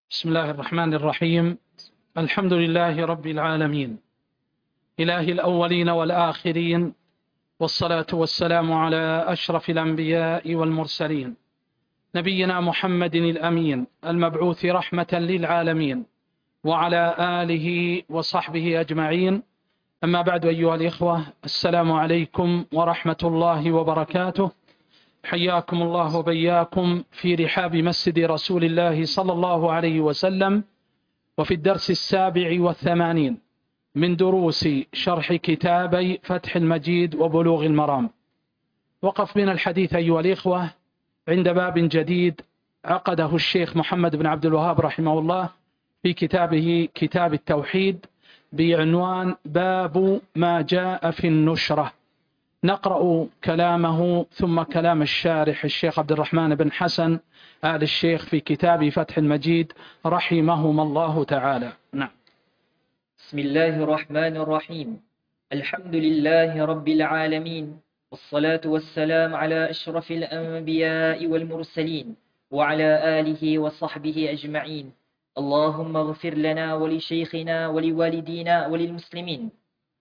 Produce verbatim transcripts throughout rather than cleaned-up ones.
بسم الله الرحمن الرحيم. الحمد لله رب العالمين، إله الأولين والآخرين، والصلاة والسلام على أشرف الأنبياء والمرسلين، نبينا محمد الأمين المبعوث رحمة للعالمين، وعلى آله وصحبه أجمعين. أما بعد، أيها الإخوة، السلام عليكم ورحمة الله وبركاته. حياكم الله وبياكم في رحاب مسجد رسول الله صلى الله عليه وسلم، وفي الدرس السابع والثمانين من دروس شرح كتابي فتح المجيد وبلوغ المرام. وقف بنا الحديث أيها الإخوة عند باب جديد عقده الشيخ محمد بن عبد الوهاب رحمه الله في كتابه كتاب التوحيد بعنوان باب ما جاء في النشرة. نقرأ كلامه ثم كلام الشارح الشيخ عبد الرحمن بن حسن آل الشيخ في كتاب فتح المجيد رحمهما الله تعالى. نعم. بسم الله الرحمن الرحيم. الحمد لله رب العالمين، والصلاة والسلام على أشرف الأنبياء والمرسلين، وعلى آله وصحبه أجمعين. اللهم اغفر لنا ولشيخنا ولوالدينا وللمسلمين.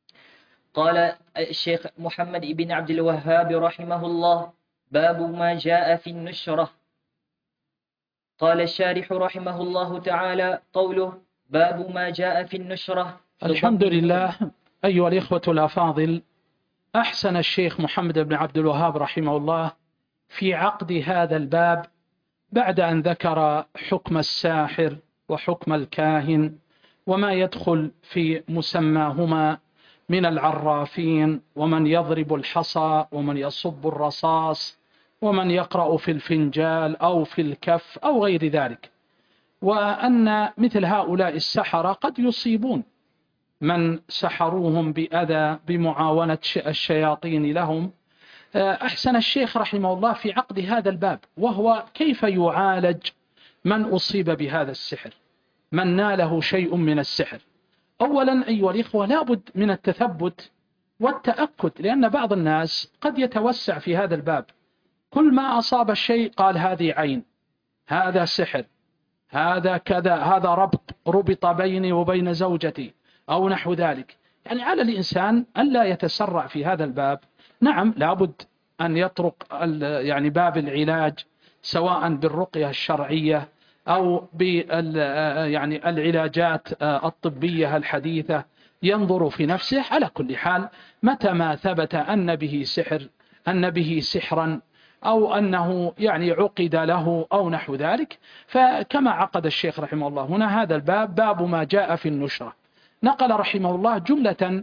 قال الشيخ محمد بن عبد الوهاب رحمه الله: باب ما جاء في النشرة. قال الشارح رحمه الله تعالى قوله: باب ما جاء في النشرة. الحمد لله. أيها الإخوة الأفاضل، أحسن الشيخ محمد بن عبد الوهاب رحمه الله في عقد هذا الباب بعد أن ذكر حكم الساحر وحكم الكاهن وما يدخل في مسماهما من العرافين، ومن يضرب الحصى، ومن يصب الرصاص، ومن يقرأ في الفنجال أو في الكف أو غير ذلك، وأن مثل هؤلاء السحرة قد يصيبون من سحروهم بأذى بمعاونة الشياطين لهم. أحسن الشيخ رحمه الله في عقد هذا الباب، وهو كيف يعالج من أصيب بهذا السحر، من ناله شيء من السحر. أولا أيها الإخوة، لابد من التثبت والتأكد، لأن بعض الناس قد يتوسع في هذا الباب، كل ما أصاب الشيء قال هذه عين، هذا سحر، هذا كذا، هذا ربط ربط بيني وبين زوجتي أو نحو ذلك. يعني على الإنسان أن لا يتسرع في هذا الباب. نعم، لابد أن يطرق يعني باب العلاج، سواء بالرقية الشرعية أو بال يعني العلاجات الطبية الحديثة، ينظر في نفسه. على كل حال، متى ما ثبت أن به سحر، أن به سحرا، أو أنه يعني عقد له أو نحو ذلك، فكما عقد الشيخ رحمه الله هنا هذا الباب، باب ما جاء في النشرة. نقل رحمه الله جملة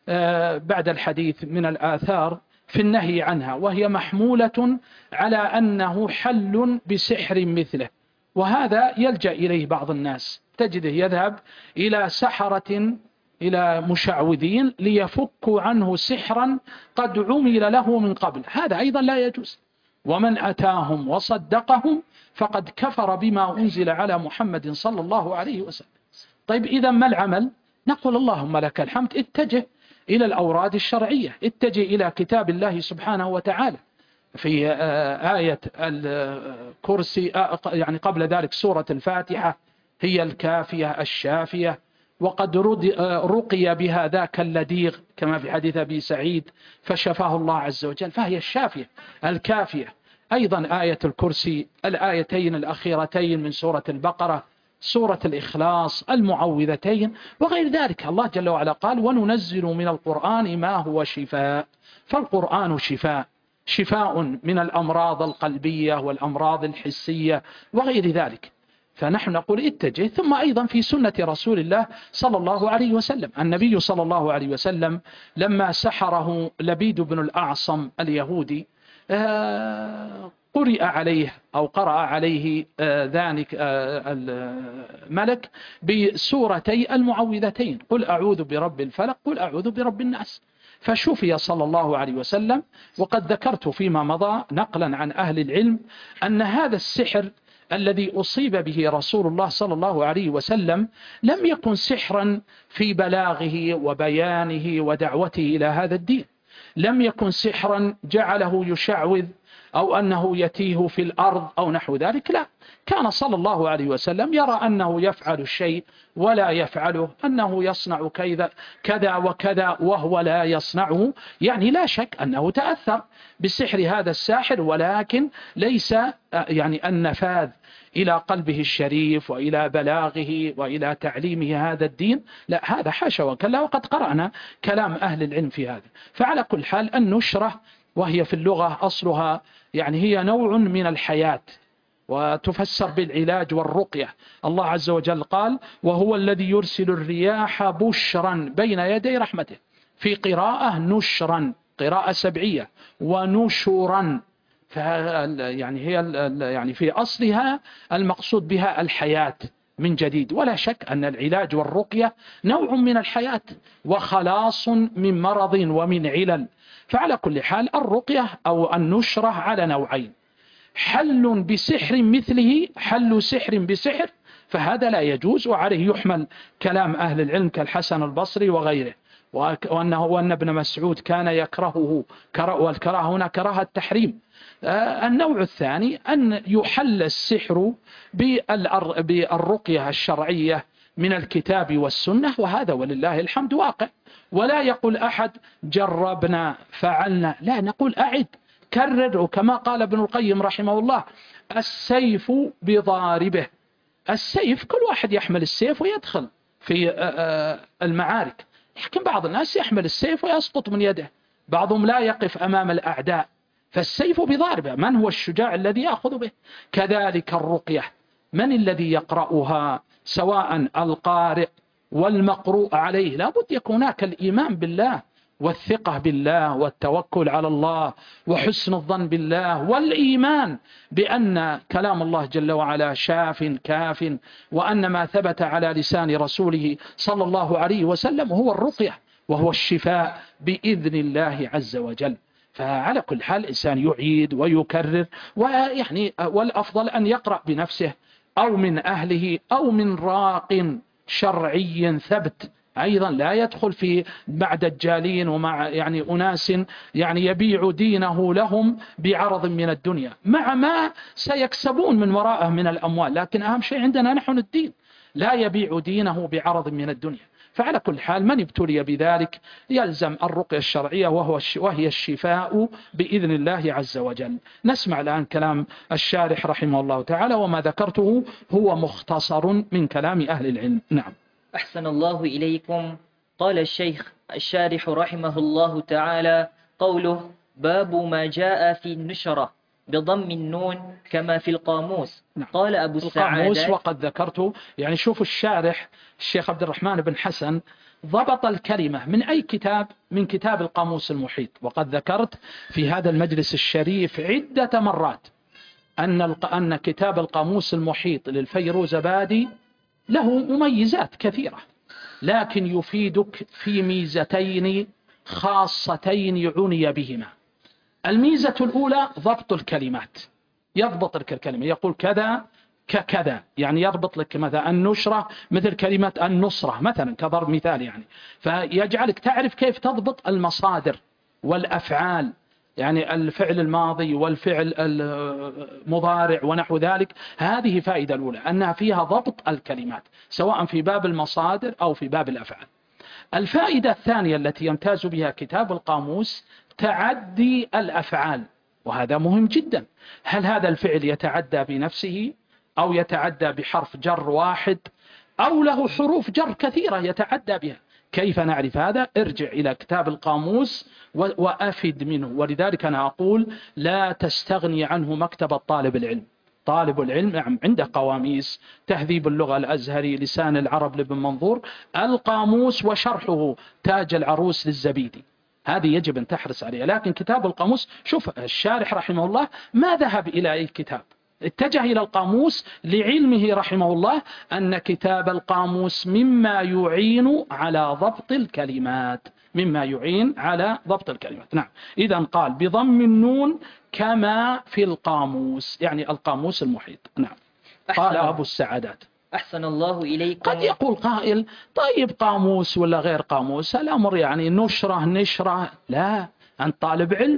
بعد الحديث من الآثار في النهي عنها، وهي محمولة على أنه حل بسحر مثله، وهذا يلجأ إليه بعض الناس، تجده يذهب إلى سحرة، إلى مشعوذين ليفكوا عنه سحرا قد عمل له من قبل. هذا أيضا لا يجوز، ومن أتاهم وصدقهم فقد كفر بما أنزل على محمد صلى الله عليه وسلم. طيب، إذا ما العمل؟ نقول اللهم لك الحمد، اتجه إلى الأوراد الشرعية، اتجه إلى كتاب الله سبحانه وتعالى. في آية الكرسي، يعني قبل ذلك سورة الفاتحة هي الكافية الشافية، وقد رقي بها ذاك اللديغ كما في حديث أبي سعيد فشفاه الله عز وجل، فهي الشافية الكافية. أيضا آية الكرسي، الآيتين الأخيرتين من سورة البقرة، سورة الإخلاص، المعوذتين وغير ذلك. الله جل وعلا قال: وننزل من القرآن ما هو شفاء. فالقرآن شفاء، شفاء من الأمراض القلبية والأمراض الحسية وغير ذلك. فنحن نقول اتجه. ثم أيضا في سنة رسول الله صلى الله عليه وسلم، النبي صلى الله عليه وسلم لما سحره لبيد بن الأعصم اليهودي، قرئ عليه أو قرأ عليه ذلك الملك بسورتي المعوذتين، قل أعوذ برب الفلق، قل أعوذ برب الناس، فشفي صلى الله عليه وسلم. وقد ذكرت فيما مضى نقلا عن أهل العلم أن هذا السحر الذي أصيب به رسول الله صلى الله عليه وسلم لم يكن سحرا في بلاغه وبيانه ودعوته إلى هذا الدين، لم يكن سحرا جعله يشعوذ أو أنه يتيه في الأرض أو نحو ذلك، لا، كان صلى الله عليه وسلم يرى أنه يفعل الشيء ولا يفعله، أنه يصنع كذا كذا وكذا وهو لا يصنعه. يعني لا شك أنه تأثر بسحر هذا الساحر، ولكن ليس يعني النفاذ إلى قلبه الشريف وإلى بلاغه وإلى تعليمه هذا الدين، لا، هذا حاشا وكلا، وقد قرأنا كلام أهل العلم في هذا. فعلى كل حال النشرة، وهي في اللغة أصلها يعني هي نوع من الحياة، وتفسر بالعلاج والرقية. الله عز وجل قال: وهو الذي يرسل الرياح بشرا بين يدي رحمته. في قراءة نشرا، قراءة سبعية، ونشرا، يعني هي يعني في أصلها المقصود بها الحياة من جديد. ولا شك أن العلاج والرقية نوع من الحياة وخلاص من مرض ومن علل. فعلى كل حال الرقية أو النشرة على نوعين: حل بسحر مثله، حل سحر بسحر، فهذا لا يجوز، وعليه يحمل كلام أهل العلم كالحسن البصري وغيره، وأنه وأن ابن مسعود كان يكرهه، والكراهة هنا كراهة التحريم. النوع الثاني أن يحل السحر بالرقية الشرعية من الكتاب والسنة، وهذا ولله الحمد واقع. ولا يقول أحد جربنا فعلنا، لا، نقول أعد كرر. وكما قال ابن القيم رحمه الله: السيف بضاربه. السيف كل واحد يحمل السيف ويدخل في المعارك، لكن بعض الناس يحمل السيف ويسقط من يده، بعضهم لا يقف أمام الأعداء، فالسيف بضاربه. من هو الشجاع الذي يأخذ به؟ كذلك الرقية، من الذي يقرأها؟ سواء القارئ والمقروء عليه، لا بد يكون هناك الإيمان بالله والثقة بالله والتوكل على الله وحسن الظن بالله والإيمان بأن كلام الله جل وعلا شاف كاف، وأن ما ثبت على لسان رسوله صلى الله عليه وسلم هو الرقية وهو الشفاء بإذن الله عز وجل. فعلى كل حال الإنسان يعيد ويكرر، ويعني والأفضل أن يقرأ بنفسه أو من أهله أو من راق شرعي ثبت. أيضا لا يدخل في مع دجالين ومع يعني أناس يعني يبيع دينه لهم بعرض من الدنيا، مع ما سيكسبون من وراءه من الأموال، لكن أهم شيء عندنا نحن الدين، لا يبيع دينه بعرض من الدنيا. فعلى كل حال من ابتلي بذلك يلزم الرقية الشرعية، وهو وهي الشفاء بإذن الله عز وجل. نسمع الآن كلام الشارح رحمه الله تعالى، وما ذكرته هو مختصر من كلام أهل العلم. نعم. أحسن الله إليكم. قال الشيخ الشارح رحمه الله تعالى: قوله: باب ما جاء في النشرة بضم النون كما في القاموس. نعم. قال أبو السعادات، وقد ذكرته، يعني شوف الشارح الشيخ عبد الرحمن بن حسن ضبط الكلمة من أي كتاب؟ من كتاب القاموس المحيط. وقد ذكرت في هذا المجلس الشريف عدة مرات أن أن كتاب القاموس المحيط للفيروزبادي له مميزات كثيرة، لكن يفيدك في ميزتين خاصتين عني بهما. الميزة الأولى ضبط الكلمات، يضبط لك الكلمة، يقول كذا ككذا، يعني يربط لك مثلا النشرة مثل كلمة النصرة مثلا كضرب مثال، يعني فيجعلك تعرف كيف تضبط المصادر والأفعال، يعني الفعل الماضي والفعل المضارع ونحو ذلك. هذه فائدة الأولى، أنها فيها ضبط الكلمات سواء في باب المصادر أو في باب الأفعال. الفائدة الثانية التي يمتاز بها كتاب القاموس تعدي الأفعال، وهذا مهم جدا. هل هذا الفعل يتعدى بنفسه أو يتعدى بحرف جر واحد أو له حروف جر كثيرة يتعدى بها؟ كيف نعرف هذا؟ ارجع إلى كتاب القاموس وأفد منه. ولذلك أنا أقول لا تستغني عنه مكتبة طالب العلم. طالب العلم عنده قواميس، تهذيب اللغة الأزهري، لسان العرب لابن منظور، القاموس وشرحه تاج العروس للزبيدي، هذه يجب أن تحرص عليها. لكن كتاب القاموس، شوف الشارح رحمه الله ما ذهب إلى أي كتاب، اتجه إلى القاموس لعلمه رحمه الله أن كتاب القاموس مما يعين على ضبط الكلمات، مما يعين على ضبط الكلمات. نعم. إذن قال بضم النون كما في القاموس، يعني القاموس المحيط. نعم. قال أبو السعادات: أحسن الله إليكم. قد يقول قائل: طيب قاموس ولا غير قاموس؟ الأمر يعني نشرة نشرة، لا، أنت طالب علم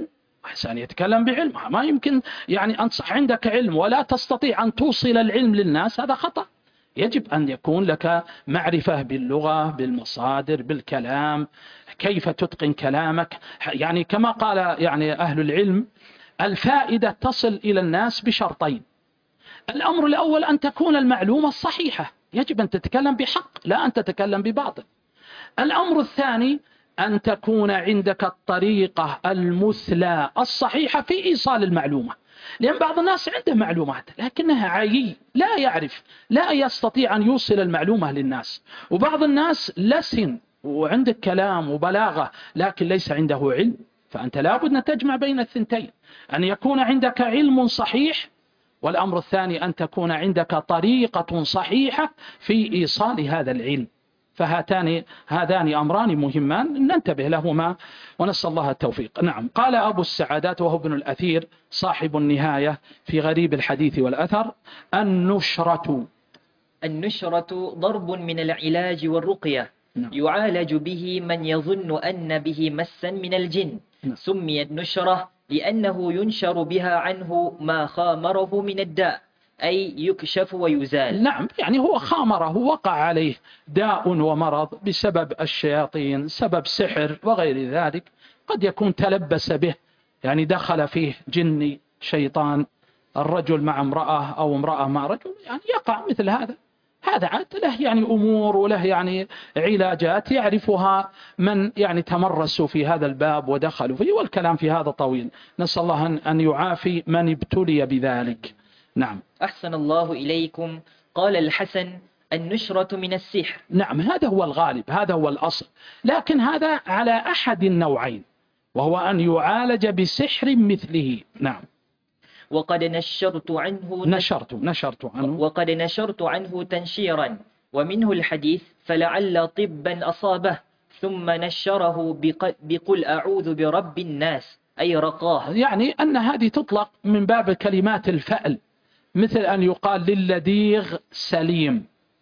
إنسان يتكلم بعلمه، ما يمكن يعني أن صح عندك علم ولا تستطيع أن توصل العلم للناس، هذا خطأ. يجب أن يكون لك معرفة باللغة، بالمصادر، بالكلام، كيف تتقن كلامك. يعني كما قال يعني أهل العلم، الفائدة تصل إلى الناس بشرطين. الأمر الأول أن تكون المعلومة الصحيحة، يجب أن تتكلم بحق لا أن تتكلم بباطل. الأمر الثاني أن تكون عندك الطريقة المثلى الصحيحة في إيصال المعلومة، لأن بعض الناس عنده معلومات لكنها عيي، لا يعرف، لا يستطيع أن يوصل المعلومة للناس. وبعض الناس لسن وعندك كلام وبلاغة لكن ليس عنده علم، فأنت لابد أن تجمع بين الثنتين، أن يكون عندك علم صحيح، والأمر الثاني أن تكون عندك طريقة صحيحة في إيصال هذا العلم. فهاتان هذان أمران مهمان ننتبه لهما ونسأل الله التوفيق. نعم. قال أبو السعادات وهو ابن الأثير صاحب النهاية في غريب الحديث والأثر: النشرة النشرة ضرب من العلاج والرقية، نعم. يعالج به من يظن أن به مسا من الجن، نعم. سميت نشرة لأنه ينشر بها عنه ما خامره من الداء، أي يكشف ويزال. نعم، يعني هو خامره، وقع عليه داء ومرض بسبب الشياطين، سبب سحر وغير ذلك، قد يكون تلبس به، يعني دخل فيه جني شيطان، الرجل مع امرأة أو امرأة مع رجل، يعني يقع مثل هذا. هذا عاد له يعني أمور وله يعني علاجات يعرفها من يعني تمرسوا في هذا الباب ودخلوا فيه، والكلام في هذا طويل، نسأل الله أن يعافي من ابتلي بذلك. نعم. أحسن الله إليكم. قال الحسن: النشرة من السحر. نعم، هذا هو الغالب، هذا هو الأصل، لكن هذا على أحد النوعين، وهو أن يعالج بسحر مثله. نعم. وقد نشرت عنه نشرت نشرت عنه وقد نشرت عنه تنشيرا، ومنه الحديث: فلعل طبا أصابه ثم نشره بقل أعوذ برب الناس، أي رقاه. يعني أن هذه تطلق من باب كلمات الفأل، مثل أن يقال للذيغ سليم،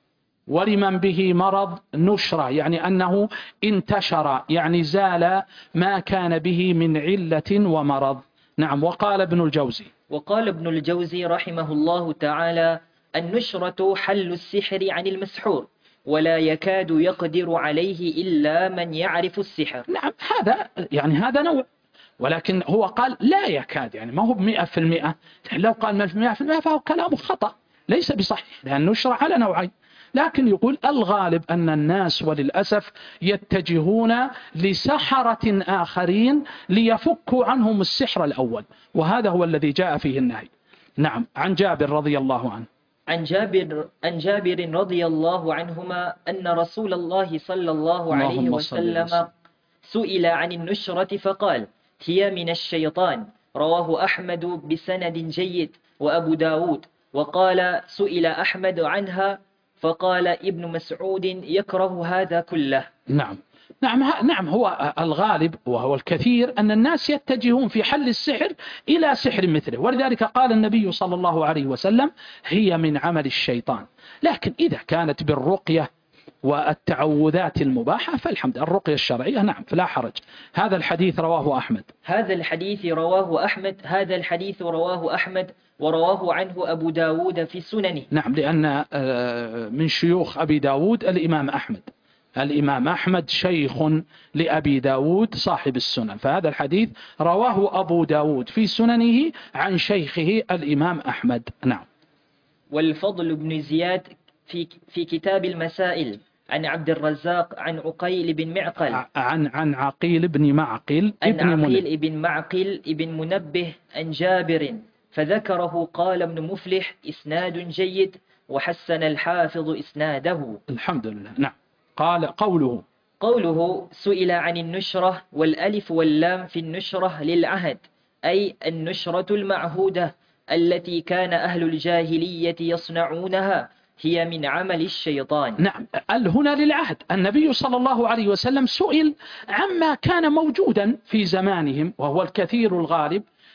ولمن به مرض نشرة، يعني أنه انتشر، يعني زال ما كان به من علة ومرض. نعم. وقال ابن الجوزي وقال ابن الجوزي رحمه الله تعالى: النشرة حل السحر عن المسحور، ولا يكاد يقدر عليه إلا من يعرف السحر. نعم، هذا يعني هذا نوع، ولكن هو قال لا يكاد، يعني ما هو بمئة في المئة. لو قال مئة في المئة فهو كلامه خطأ، ليس بصحيح، لأن النشرة على نوعين. لكن يقول الغالب أن الناس وللأسف يتجهون لسحرة آخرين ليفكوا عنهم السحر الأول، وهذا هو الذي جاء فيه النهي. نعم. عن جابر رضي الله عنه عن جابر, عن جابر رضي الله عنهما أن رسول الله صلى الله عليه وسلم سئل عن النشرة فقال: هي من الشيطان. رواه أحمد بسند جيد وأبو داود. وقال: سئل أحمد عنها فقال ابن مسعود: يكره هذا كله. نعم. نعم. نعم، هو الغالب وهو الكثير أن الناس يتجهون في حل السحر إلى سحر مثله، ولذلك قال النبي صلى الله عليه وسلم: هي من عمل الشيطان. لكن إذا كانت بالرقية والتعوذات المباحة فالحمد، الرقية الشرعية نعم فلا حرج. هذا الحديث رواه أحمد هذا الحديث رواه أحمد هذا الحديث رواه أحمد ورواه عنه أبو داود في سننه. نعم، لأن من شيوخ أبي داود الإمام أحمد، الإمام أحمد شيخ لأبي داود صاحب السنن، فهذا الحديث رواه أبو داود في سننه عن شيخه الإمام أحمد. نعم. والفضل بن زياد في في كتاب المسائل عن عبد الرزاق عن عقيل بن معقل عن عن عقيل بن معقل ابن عن عقيل بن معقل ابن منبه عن جابر فذكره. قال ابن مفلح: إسناد جيد، وحسن الحافظ إسناده. الحمد لله. نعم. قال قوله قوله سئل عن النشرة، والألف واللام في النشرة للعهد، أي النشرة المعهودة التي كان أهل الجاهلية يصنعونها، هي من عمل الشيطان. نعم، ال هنا للعهد. النبي صلى الله عليه وسلم سئل عما كان موجودا في زمانهم، وهو الكثير الغالب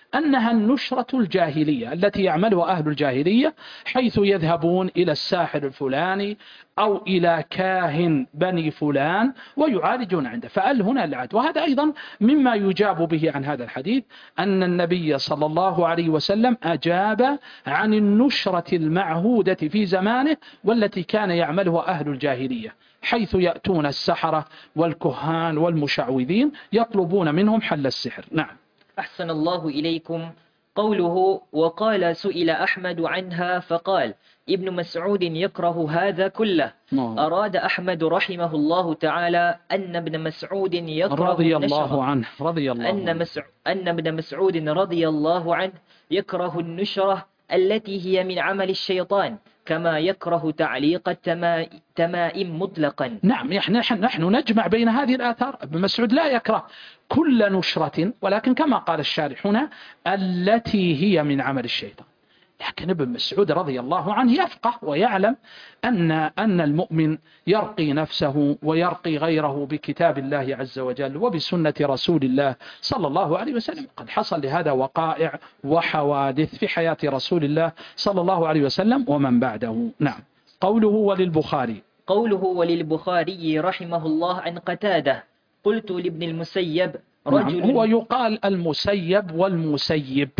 أنها النشرة الجاهلية التي يعملها أهل الجاهلية، حيث يذهبون إلى الساحر الفلاني أو إلى كاهن بني فلان ويعالجون عنده، فأل هنا العد. وهذا أيضا مما يجاب به عن هذا الحديث، أن النبي صلى الله عليه وسلم أجاب عن النشرة المعهودة في زمانه والتي كان يعملها أهل الجاهلية، حيث يأتون السحرة والكهان والمشعوذين يطلبون منهم حل السحر. نعم. أحسن الله إليكم. قوله وقال سئل أحمد عنها فقال ابن مسعود يكره هذا كله. أراد أحمد رحمه الله تعالى أن ابن مسعود يكره رضي الله عنه رضي الله أن, عنه. مسع... أن ابن مسعود رضي الله عنه يكره النشرة التي هي من عمل الشيطان، كما يكره تعليق التمائم مطلقا. نعم، نحن نحن نجمع بين هذه الآثار. ابن مسعود لا يكره كل نشرة، ولكن كما قال الشارح هنا التي هي من عمل الشيطان. لكن ابن مسعود رضي الله عنه يفقه ويعلم أن أن المؤمن يرقي نفسه ويرقي غيره بكتاب الله عز وجل وبسنة رسول الله صلى الله عليه وسلم. قد حصل لهذا وقائع وحوادث في حياة رسول الله صلى الله عليه وسلم ومن بعده. نعم. قوله وللبخاري قوله وللبخاري رحمه الله عن قتادة قلت لابن المسيب رجل. نعم، هو يقال المسيب والمسيب،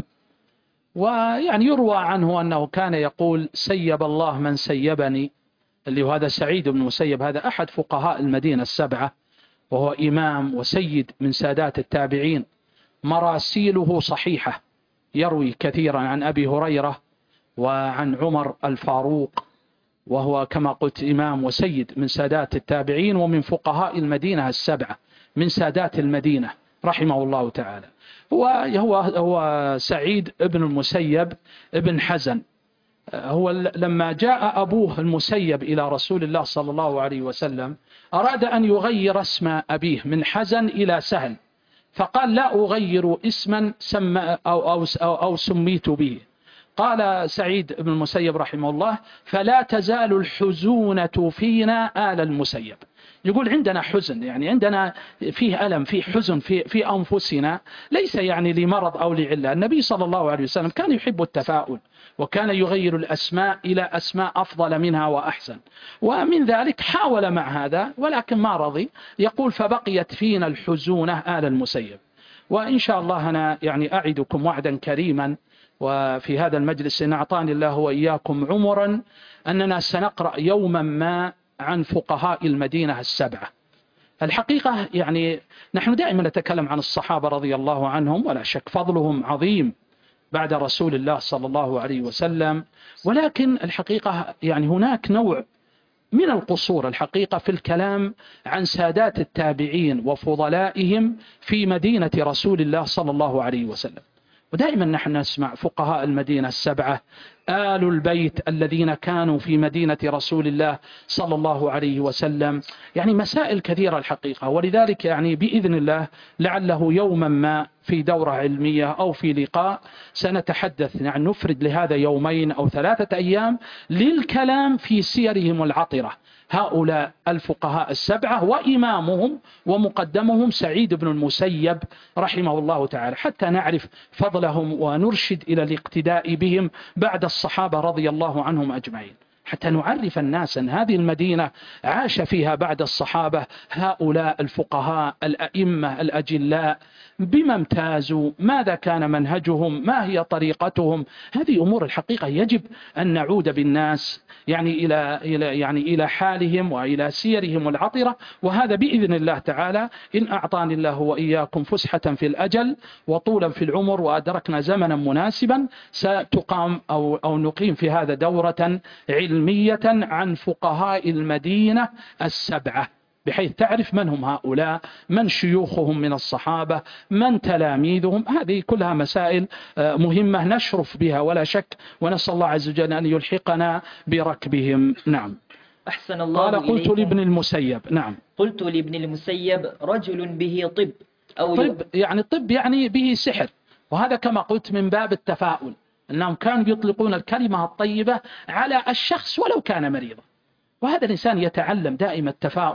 ويعني يروى عنه أنه كان يقول سيب الله من سيبني، اللي هو هذا سعيد بن المسيب، هذا أحد فقهاء المدينة السبعة، وهو إمام وسيد من سادات التابعين، مراسيله صحيحة، يروي كثيرا عن أبي هريرة وعن عمر الفاروق، وهو كما قلت إمام وسيد من سادات التابعين ومن فقهاء المدينة السبعة من سادات المدينة رحمه الله تعالى. هو هو هو سعيد ابن المسيب ابن حزن. هو لما جاء أبوه المسيب إلى رسول الله صلى الله عليه وسلم أراد أن يغير اسم أبيه من حزن إلى سهل، فقال لا أغير اسما سم أو, أو, أو, أو سميت به. قال سعيد بن المسيب رحمه الله فلا تزال الحزونة فينا آل المسيب. يقول عندنا حزن، يعني عندنا فيه ألم، فيه حزن في, في أنفسنا، ليس يعني لمرض أو لعلة. النبي صلى الله عليه وسلم كان يحب التفاؤل، وكان يغير الأسماء إلى أسماء أفضل منها وأحسن، ومن ذلك حاول مع هذا ولكن ما رضي. يقول فبقيت فينا الحزونة آل المسيب. وإن شاء الله أنا يعني أعدكم وعدا كريما، وفي هذا المجلس إن أعطاني الله وإياكم عمرا، أننا سنقرأ يوما ما عن فقهاء المدينة السبعة. الحقيقة يعني نحن دائما نتكلم عن الصحابة رضي الله عنهم، ولا شك فضلهم عظيم بعد رسول الله صلى الله عليه وسلم، ولكن الحقيقة يعني هناك نوع من القصور الحقيقة في الكلام عن سادات التابعين وفضلائهم في مدينة رسول الله صلى الله عليه وسلم. ودائما نحن نسمع فقهاء المدينة السبعة آل البيت الذين كانوا في مدينة رسول الله صلى الله عليه وسلم، يعني مسائل كثيرة الحقيقة. ولذلك يعني بإذن الله لعله يوما ما في دورة علمية أو في لقاء سنتحدث، يعني نفرد لهذا يومين أو ثلاثة أيام للكلام في سيرهم العطرة، هؤلاء الفقهاء السبعة وإمامهم ومقدمهم سعيد بن المسيب رحمه الله تعالى، حتى نعرف فضلهم ونرشد إلى الاقتداء بهم بعد الصحابة رضي الله عنهم أجمعين، حتى نعرف الناس أن هذه المدينة عاش فيها بعد الصحابة هؤلاء الفقهاء الأئمة الأجلاء، بما امتازوا، ماذا كان منهجهم، ما هي طريقتهم. هذه أمور الحقيقة يجب أن نعود بالناس يعني إلى إلى يعني إلى حالهم وإلى سيرهم العطرة. وهذا بإذن الله تعالى إن أعطاني الله وإياكم فسحة في الأجل وطولا في العمر وأدركنا زمنا مناسبا ستقام أو أو نقيم في هذا دورة علمية عن فقهاء المدينة السبعة، بحيث تعرف من هم هؤلاء، من شيوخهم من الصحابة، من تلاميذهم. هذه كلها مسائل مهمة نشرف بها ولا شك، ونسأل الله عز وجل أن يلحقنا بركبهم. نعم. أحسن الله قال قلت إليكم. لابن المسيب. نعم. قلت لابن المسيب رجل به طب أو طب يعني طب يعني به سحر، وهذا كما قلت من باب التفاؤل، أنهم كانوا يطلقون الكلمة الطيبة على الشخص ولو كان مريضا، وهذا الإنسان يتعلم دائما التفاؤل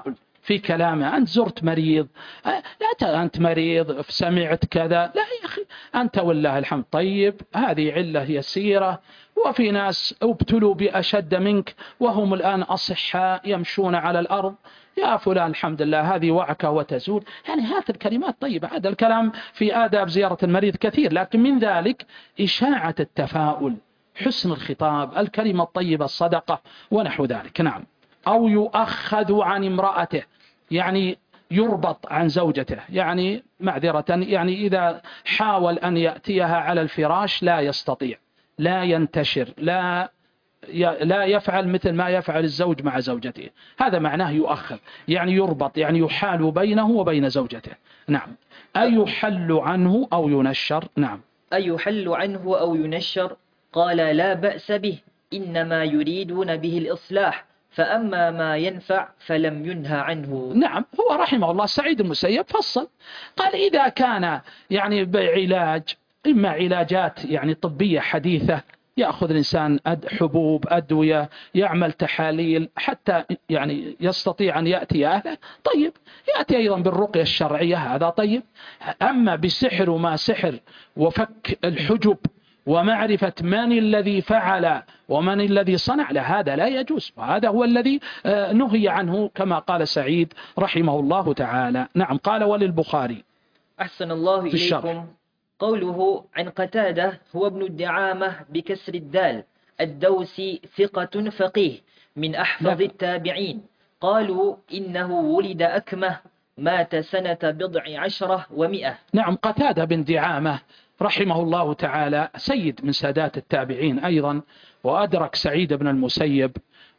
في كلامه، أنت زرت مريض، لا أنت مريض سمعت كذا، لا يا أخي أنت والله الحمد طيب، هذه علة يسيرة، وفي ناس ابتلوا بأشد منك وهم الآن أصحاء يمشون على الأرض، يا فلان الحمد لله هذه وعكة وتزول. يعني هذه الكلمات طيبة. هذا الكلام في آداب زيارة المريض كثير، لكن من ذلك إشاعة التفاؤل، حسن الخطاب، الكلمة الطيبة، الصدقة ونحو ذلك. نعم. أو يؤخذ عن امرأته، يعني يربط عن زوجته، يعني معذرة، يعني إذا حاول أن يأتيها على الفراش لا يستطيع، لا ينتشر، لا لا يفعل مثل ما يفعل الزوج مع زوجته، هذا معناه يؤخذ، يعني يربط، يعني يحال بينه وبين زوجته. نعم. أي يحل عنه أو ينشر. نعم. أي يحل عنه أو ينشر. قال لا بأس به، إنما يريدون به الإصلاح، فأما ما ينفع فلم ينهى عنه. نعم. هو رحمه الله سعيد المسيب فصل، قال إذا كان يعني بعلاج، إما علاجات يعني طبية حديثة، يأخذ الإنسان أد حبوب أدوية، يعمل تحاليل حتى يعني يستطيع أن يأتي أهله، طيب، يأتي أيضا بالرقية الشرعية، هذا طيب. أما بسحر وما سحر وفك الحجب ومعرفة من الذي فعل ومن الذي صنع، لا، هذا لا يجوز، وهذا هو الذي نهي عنه كما قال سعيد رحمه الله تعالى. نعم. قال وللبخاري. أحسن الله إليكم. قوله عن قتادة هو ابن الدعامة بكسر الدال الدوسي، ثقة فقيه من أحفظ التابعين. قالوا إنه ولد أكمه، مات سنة بضع عشرة ومئة. نعم. قتادة بن دعامة رحمه الله تعالى سيد من سادات التابعين أيضا، وأدرك سعيد بن المسيب،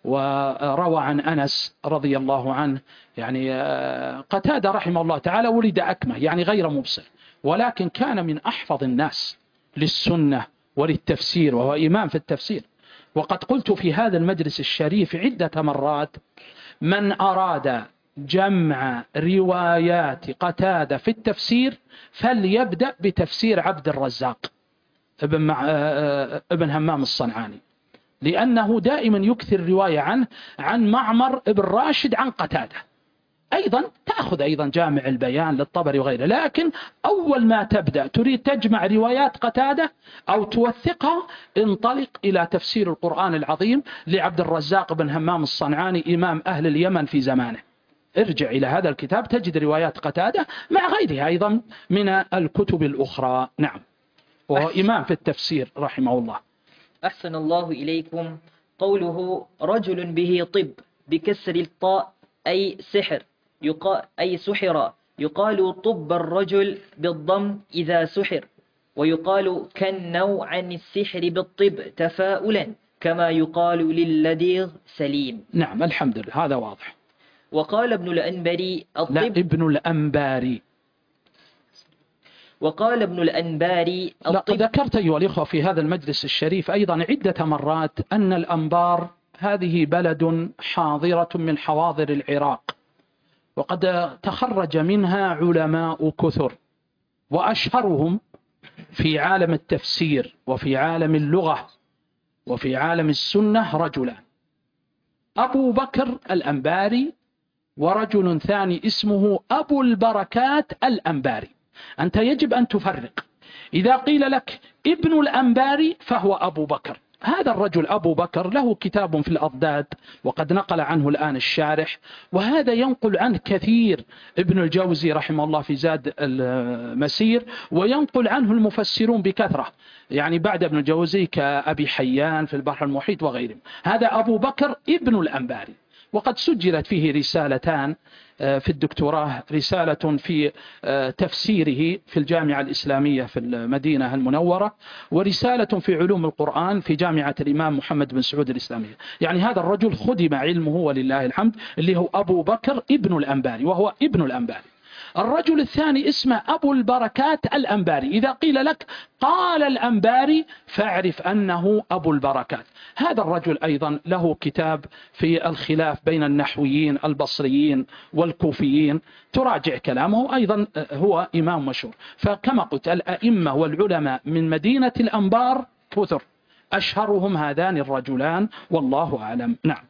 وروى عن أنس رضي الله عنه. يعني قتادة رحمه الله تعالى ولد أكمه، يعني غير مبصر، ولكن كان من أحفظ الناس للسنة وللتفسير، وهو إمام في التفسير. وقد قلت في هذا المجلس الشريف عدة مرات: من أراد جمع روايات قتادة في التفسير فليبدأ بتفسير عبد الرزاق ابن, مع... ابن همام الصنعاني، لأنه دائما يكثر رواية عنه عن معمر ابن راشد عن قتادة. أيضا تأخذ أيضا جامع البيان للطبري وغيره، لكن أول ما تبدأ تريد تجمع روايات قتادة أو توثقها، انطلق إلى تفسير القرآن العظيم لعبد الرزاق بن همام الصنعاني إمام أهل اليمن في زمانه. ارجع إلى هذا الكتاب تجد روايات قتادة مع غيرها أيضا من الكتب الأخرى. نعم. وهو إمام في التفسير رحمه الله. أحسن الله إليكم. قوله رجل به طب بكسر الطاء أي سحر، يقال أي سحر، يقال طب الرجل بالضم إذا سحر، ويقال كالنوع عن السحر بالطب تفاؤلا، كما يقال للذيذ سليم. نعم. الحمد لله، هذا واضح. وقال ابن الأنباري الطب. لا، ابن الأنباري. وقال ابن الأنباري الطب. ذكرت أيها الإخوة في هذا المجلس الشريف أيضا عدة مرات أن الأنبار هذه بلد حاضرة من حواضر العراق، وقد تخرج منها علماء كثر، وأشهرهم في عالم التفسير وفي عالم اللغة وفي عالم السنة رجلان: أبو بكر الأنباري، ورجل ثاني اسمه أبو البركات الأنباري. أنت يجب أن تفرق. إذا قيل لك ابن الأنباري فهو أبو بكر، هذا الرجل أبو بكر له كتاب في الأضداد، وقد نقل عنه الآن الشارح، وهذا ينقل عنه كثير ابن الجوزي رحمه الله في زاد المسير، وينقل عنه المفسرون بكثرة، يعني بعد ابن الجوزي كأبي حيان في البحر المحيط وغيرهم. هذا أبو بكر ابن الأنباري، وقد سجلت فيه رسالتان في الدكتوراه، رسالة في تفسيره في الجامعة الإسلامية في المدينة المنورة، ورسالة في علوم القرآن في جامعة الإمام محمد بن سعود الإسلامية. يعني هذا الرجل خدم علمه ولله الحمد، اللي هو أبو بكر ابن الأنباري، وهو ابن الأنباري. الرجل الثاني اسمه أبو البركات الأنباري. إذا قيل لك قال الأنباري فاعرف أنه أبو البركات. هذا الرجل أيضا له كتاب في الخلاف بين النحويين البصريين والكوفيين، تراجع كلامه، أيضا هو إمام مشهور. فكما قلت الأئمة والعلماء من مدينة الأنبار كثر، أشهرهم هذان الرجلان والله أعلم. نعم.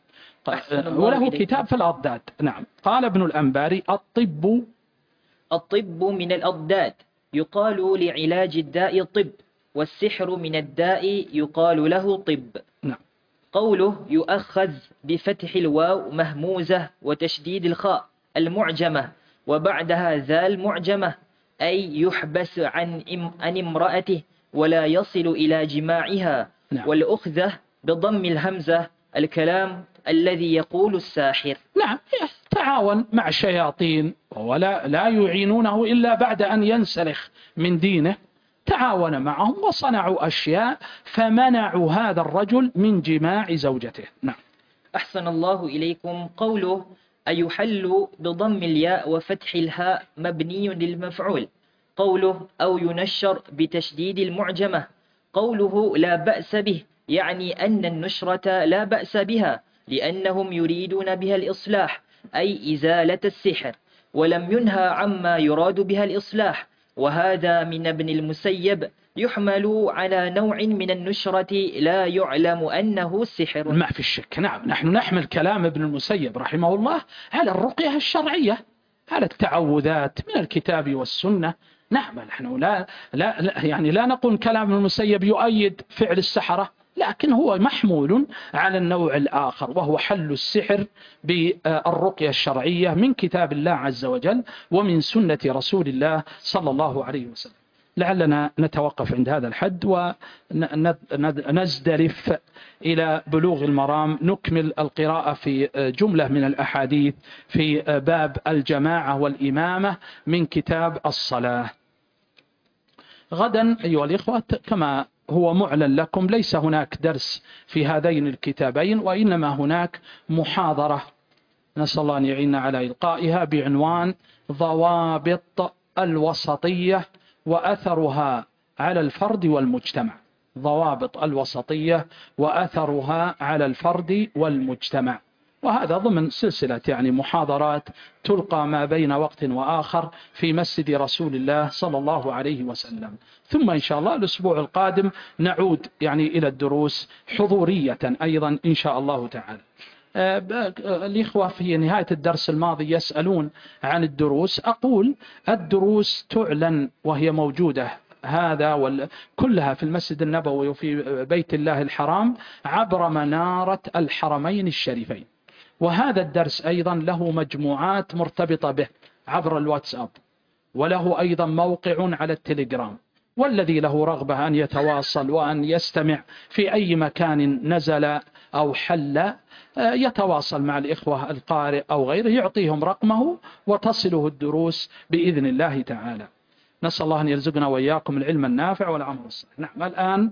وله كتاب في الأضداد. نعم. قال ابن الأنباري: الطب الطب من الأضداد، يقال لعلاج الداء طب، والسحر من الداء يقال له طب. نعم. قوله يؤخذ بفتح الواو مهموزة وتشديد الخاء المعجمة وبعدها ذال معجمة، أي يحبس عن عن امرأته ولا يصل إلى جماعها. نعم. والأخذة بضم الهمزة الكلام الذي يقول الساحر. نعم. تعاون مع الشياطين ولا لا يعينونه إلا بعد أن ينسلخ من دينه، تعاون معهم وصنعوا أشياء فمنعوا هذا الرجل من جماع زوجته. نعم. أحسن الله إليكم. قوله أيحل بضم الياء وفتح الهاء مبني للمفعول. قوله أو ينشر بتشديد المعجمة. قوله لا بأس به، يعني أن النشرة لا بأس بها، لأنهم يريدون بها الإصلاح، أي إزالة السحر، ولم ينهى عما يراد بها الإصلاح. وهذا من ابن المسيب يحمل على نوع من النشرة لا يعلم أنه سحر. ما في الشك. نعم. نحن نحمل كلام ابن المسيب رحمه الله على الرقية الشرعية، على التعوذات من الكتاب والسنة. نعم. نحن لا, لا, لا يعني لا نقول كلام ابن المسيب يؤيد فعل السحرة، لكن هو محمول على النوع الآخر، وهو حل السحر بالرقية الشرعية من كتاب الله عز وجل ومن سنة رسول الله صلى الله عليه وسلم. لعلنا نتوقف عند هذا الحد ونزدلف إلى بلوغ المرام، نكمل القراءة في جملة من الأحاديث في باب الجماعة والإمامة من كتاب الصلاة. غدا أيها الإخوة كما هو معلن لكم ليس هناك درس في هذين الكتابين، وإنما هناك محاضرة نسأل الله أن يعيننا على إلقائها بعنوان ضوابط الوسطية وأثرها على الفرد والمجتمع. ضوابط الوسطية وأثرها على الفرد والمجتمع، وهذا ضمن سلسلة يعني محاضرات تلقى ما بين وقت وآخر في مسجد رسول الله صلى الله عليه وسلم. ثم إن شاء الله الأسبوع القادم نعود يعني إلى الدروس حضورية أيضا إن شاء الله تعالى. الإخوة في نهاية الدرس الماضي يسألون عن الدروس. أقول الدروس تعلن وهي موجودة هذا وكلها في المسجد النبوي وفي بيت الله الحرام عبر منارة الحرمين الشريفين، وهذا الدرس أيضا له مجموعات مرتبطة به عبر الواتساب، وله أيضا موقع على التليجرام، والذي له رغبة أن يتواصل وأن يستمع في أي مكان نزل أو حل يتواصل مع الإخوة القارئ أو غيره، يعطيهم رقمه وتصله الدروس بإذن الله تعالى. نسأل الله أن يرزقنا وإياكم العلم النافع والعمل الصالح. نعم. الآن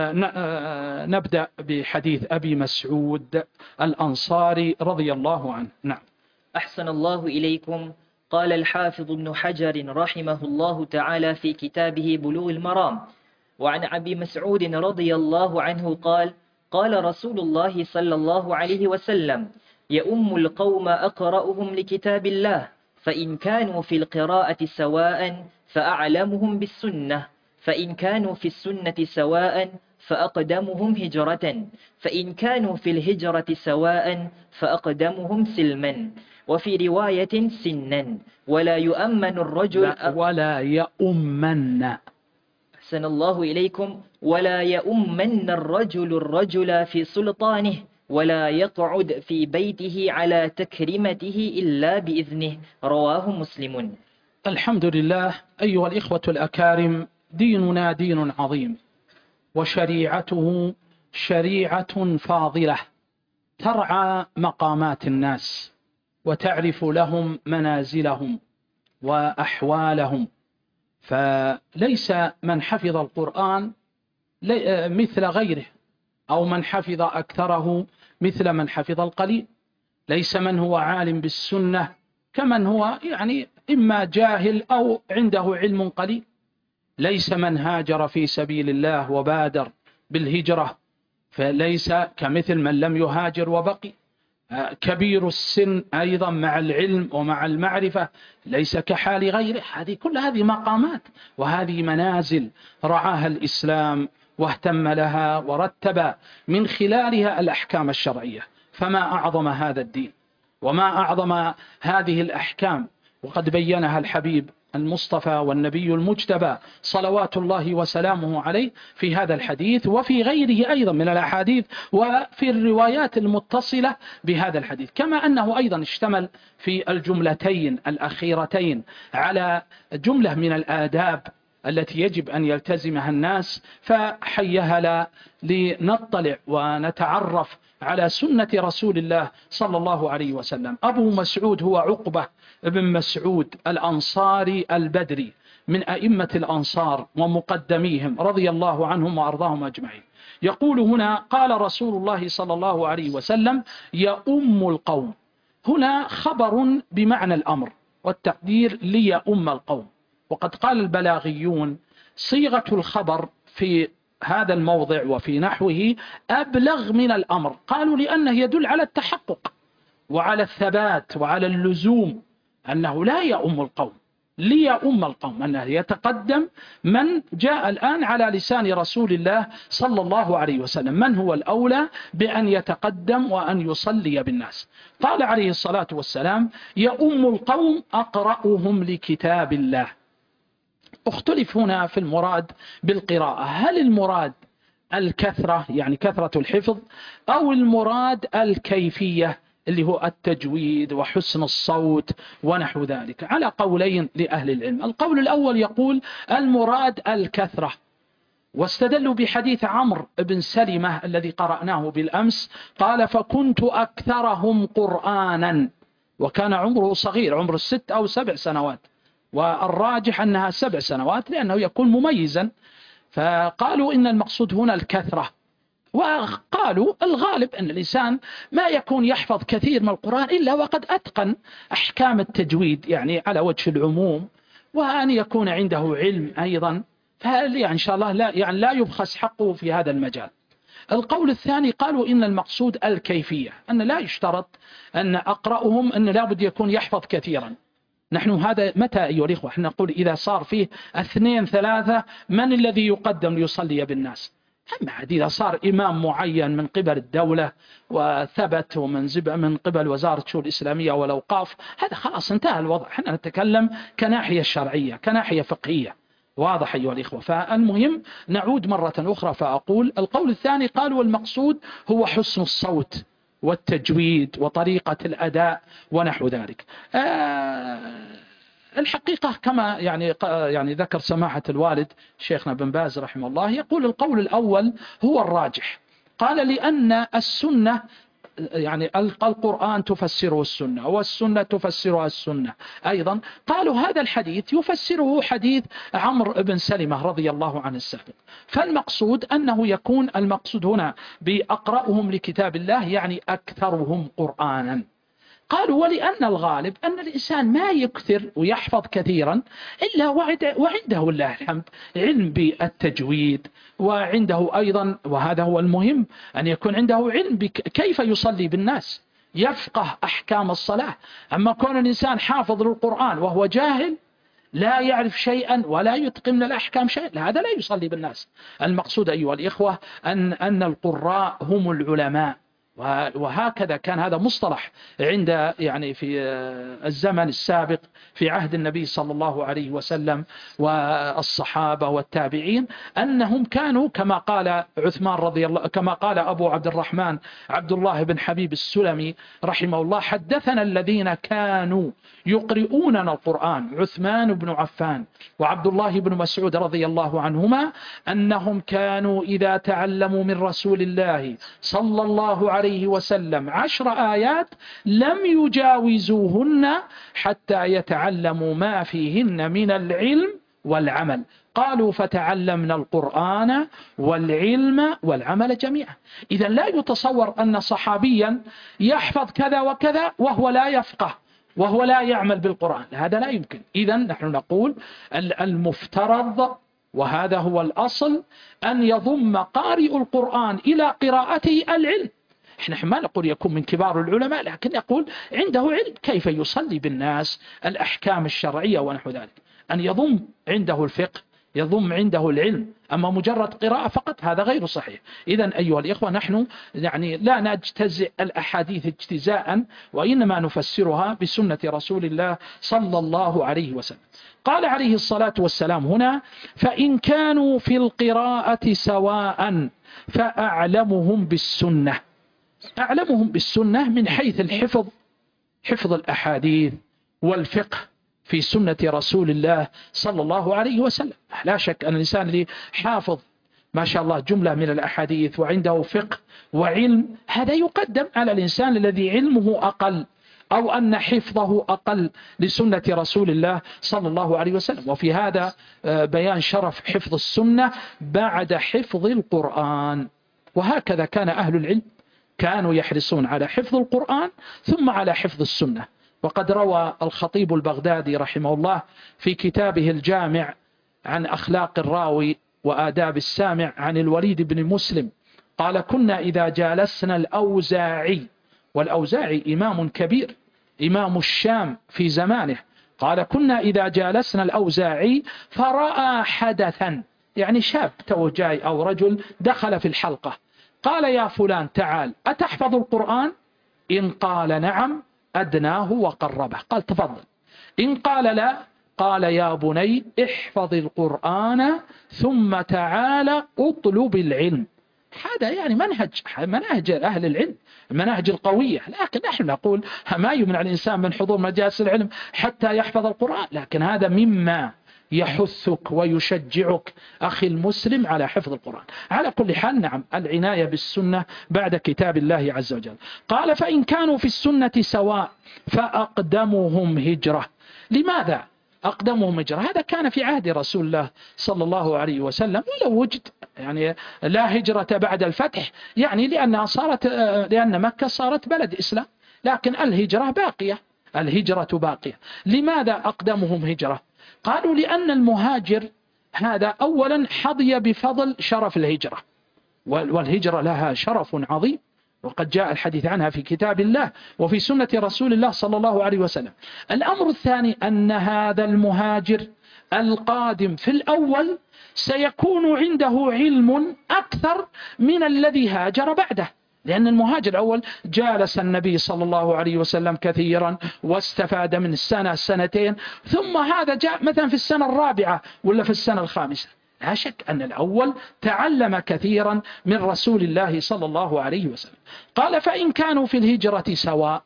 نبدأ بحديث أبي مسعود الأنصاري رضي الله عنه. نعم. أحسن الله إليكم. قال الحافظ ابن حجر رحمه الله تعالى في كتابه بلوغ المرام: وعن أبي مسعود رضي الله عنه قال: قال رسول الله صلى الله عليه وسلم: يؤم القوم أقرأهم لكتاب الله، فإن كانوا في القراءة سواء فأعلمهم بالسنة، فإن كانوا في السنة سواء فأقدمهم هجرة، فإن كانوا في الهجرة سواء فأقدمهم سلما، وفي رواية سنا. ولا يؤمن الرجل ولا يؤمن أحسن الله إليكم. ولا يؤمن الرجل الرجل في سلطانه، ولا يقعد في بيته على تكريمته إلا بإذنه. رواه مسلم. الحمد لله. أيها الإخوة الأكارم، ديننا دين عظيم، وشريعته شريعة فاضلة ترعى مقامات الناس وتعرف لهم منازلهم وأحوالهم. فليس من حفظ القرآن مثل غيره، أو من حفظ أكثره مثل من حفظ القليل. ليس من هو عالم بالسنة كمن هو يعني إما جاهل أو عنده علم قليل. ليس من هاجر في سبيل الله وبادر بالهجرة فليس كمثل من لم يهاجر وبقي. كبير السن أيضا مع العلم ومع المعرفة ليس كحال غيره. هذه كل هذه مقامات وهذه منازل رعاها الإسلام واهتم لها ورتب من خلالها الأحكام الشرعية. فما أعظم هذا الدين وما أعظم هذه الأحكام، وقد بينها الحبيب المصطفى والنبي المجتبى صلوات الله وسلامه عليه في هذا الحديث وفي غيره أيضا من الأحاديث وفي الروايات المتصلة بهذا الحديث، كما أنه أيضا اشتمل في الجملتين الأخيرتين على جملة من الآداب التي يجب أن يلتزمها الناس. فحيها لنطلع ونتعرف على سنة رسول الله صلى الله عليه وسلم. أبو مسعود هو عقبة بن مسعود الأنصاري البدري من أئمة الأنصار ومقدميهم رضي الله عنهم وأرضاهم أجمعين. يقول هنا: قال رسول الله صلى الله عليه وسلم: يؤم القوم. هنا خبر بمعنى الأمر والتقدير ليؤم القوم. وقد قال البلاغيون: صيغة الخبر في هذا الموضع وفي نحوه أبلغ من الأمر. قالوا لأنه يدل على التحقق وعلى الثبات وعلى اللزوم، أنه لا يؤم القوم، ليؤم القوم، أنه يتقدم من جاء الآن على لسان رسول الله صلى الله عليه وسلم، من هو الأولى بأن يتقدم وأن يصلي بالناس. قال عليه الصلاة والسلام: يؤم القوم أقرأهم لكتاب الله. اختلف هنا في المراد بالقراءة، هل المراد الكثرة يعني كثرة الحفظ، أو المراد الكيفية اللي هو التجويد وحسن الصوت ونحو ذلك؟ على قولين لأهل العلم. القول الأول يقول المراد الكثرة، واستدلوا بحديث عمرو بن سلمة الذي قرأناه بالأمس، قال: فكنت أكثرهم قرآنا، وكان عمره صغير، عمره ست أو سبع سنوات، والراجح أنها سبع سنوات لأنه يكون مميزا. فقالوا إن المقصود هنا الكثرة. وقالوا الغالب أن الإنسان ما يكون يحفظ كثير من القرآن إلا وقد أتقن أحكام التجويد يعني على وجه العموم، وأن يكون عنده علم أيضا، فهل إن شاء الله لا يعني لا يبخس حقه في هذا المجال. القول الثاني قالوا إن المقصود الكيفية، أن لا يشترط أن أقرأهم أن لابد يكون يحفظ كثيرا. نحن هذا متى أيها الإخوة احنا نقول إذا صار فيه اثنين ثلاثة من الذي يقدم ليصلي بالناس؟ أما إذا صار إمام معين من قبل الدولة وثبت ومن زب من قبل وزارة الشؤون الإسلامية والأوقاف، هذا خلاص انتهى الوضع. احنا نتكلم كناحية شرعية كناحية فقهية، واضح أيها الإخوة. فالمهم نعود مرة أخرى فأقول القول الثاني قالوا المقصود هو حسن الصوت والتجويد وطريقة الأداء ونحو ذلك. آه الحقيقة كما يعني يعني ذكر سماحة الوالد شيخنا بن باز رحمه الله، يقول القول الأول هو الراجح. قال لأن السنة يعني القرآن تفسره السنة والسنة تفسرها السنة أيضا. قالوا هذا الحديث يفسره حديث عمرو بن سلمة رضي الله عنه السابق. فالمقصود أنه يكون المقصود هنا بأقرأهم لكتاب الله يعني أكثرهم قرآنا. قالوا ولأن الغالب أن الإنسان ما يكثر ويحفظ كثيرا إلا وعنده الله الحمد علم بالتجويد، وعنده أيضا وهذا هو المهم أن يكون عنده علم كيف يصلي بالناس، يفقه أحكام الصلاة. أما كون الإنسان حافظ للقرآن وهو جاهل لا يعرف شيئا ولا يتقن من الأحكام شيئا، هذا لا يصلي بالناس. المقصود أيها الإخوة أن أن القراء هم العلماء، وهكذا كان هذا مصطلح عند يعني في الزمن السابق في عهد النبي صلى الله عليه وسلم والصحابة والتابعين، أنهم كانوا كما قال عثمان رضي الله كما قال أبو عبد الرحمن عبد الله بن حبيب السلمي رحمه الله: حدثنا الذين كانوا يقرؤوننا القرآن عثمان بن عفان وعبد الله بن مسعود رضي الله عنهما أنهم كانوا إذا تعلموا من رسول الله صلى الله عليه وسلم عشر آيات لم يجاوزوهن حتى يتعلموا ما فيهن من العلم والعمل. قالوا فتعلمنا القرآن والعلم والعمل جميعا. إذا لا يتصور أن صحابيا يحفظ كذا وكذا وهو لا يفقه وهو لا يعمل بالقرآن، هذا لا يمكن. إذا نحن نقول المفترض وهذا هو الأصل أن يضم قارئ القرآن إلى قراءته العلم. احنا ما نقول يكون من كبار العلماء، لكن يقول عنده علم كيف يصلي بالناس، الأحكام الشرعية ونحو ذلك. أن يضم عنده الفقه، يضم عنده العلم، أما مجرد قراءة فقط هذا غير صحيح. إذن أيها الإخوة نحن يعني لا نجتزئ الأحاديث اجتزاء، وإنما نفسرها بسنة رسول الله صلى الله عليه وسلم. قال عليه الصلاة والسلام هنا: فإن كانوا في القراءة سواء فأعلمهم بالسنة. أعلمهم بالسنة من حيث الحفظ، حفظ الأحاديث والفقه في سنة رسول الله صلى الله عليه وسلم. لا شك أن الإنسان اللي حافظ ما شاء الله جملة من الأحاديث وعنده فقه وعلم، هذا يقدم على الإنسان الذي علمه أقل أو أن حفظه أقل لسنة رسول الله صلى الله عليه وسلم. وفي هذا بيان شرف حفظ السنة بعد حفظ القرآن. وهكذا كان أهل العلم، كانوا يحرصون على حفظ القرآن ثم على حفظ السنة. وقد روى الخطيب البغدادي رحمه الله في كتابه الجامع عن أخلاق الراوي وآداب السامع عن الوليد بن مسلم قال: كنا إذا جالسنا الأوزاعي، والأوزاعي إمام كبير، إمام الشام في زمانه، قال: كنا إذا جالسنا الأوزاعي فرأى حدثا، يعني شاب تو جاي أو رجل دخل في الحلقة، قال: يا فلان تعال أتحفظ القرآن؟ إن قال نعم أدناه وقربه، قال تفضل. إن قال لا، قال: يا بني احفظ القرآن ثم تعال اطلب العلم. هذا يعني منهج مناهج أهل العلم، المناهج القوية. لكن نحن نقول ما يمنع الإنسان من حضور مجالس العلم حتى يحفظ القرآن، لكن هذا مما يحثك ويشجعك أخي المسلم على حفظ القرآن. على كل حال نعم، العناية بالسنة بعد كتاب الله عز وجل. قال: فإن كانوا في السنة سواء فأقدمهم هجرة. لماذا أقدمهم هجرة؟ هذا كان في عهد رسول الله صلى الله عليه وسلم، ولو وجد يعني لا هجرة بعد الفتح، يعني لأنها صارت لأن مكة صارت بلد إسلام، لكن الهجرة باقية، الهجرة باقية. لماذا أقدمهم هجرة؟ قالوا: لأن المهاجر هذا أولا حظي بفضل شرف الهجرة، والهجرة لها شرف عظيم، وقد جاء الحديث عنها في كتاب الله وفي سنة رسول الله صلى الله عليه وسلم. الأمر الثاني أن هذا المهاجر القادم في الأول سيكون عنده علم أكثر من الذي هاجر بعده، لأن المهاجر الأول جالس النبي صلى الله عليه وسلم كثيرا واستفاد من السنة سنتين، ثم هذا جاء مثلا في السنة الرابعة ولا في السنة الخامسة. لا شك أن الأول تعلم كثيرا من رسول الله صلى الله عليه وسلم. قال: فإن كانوا في الهجرة سواء،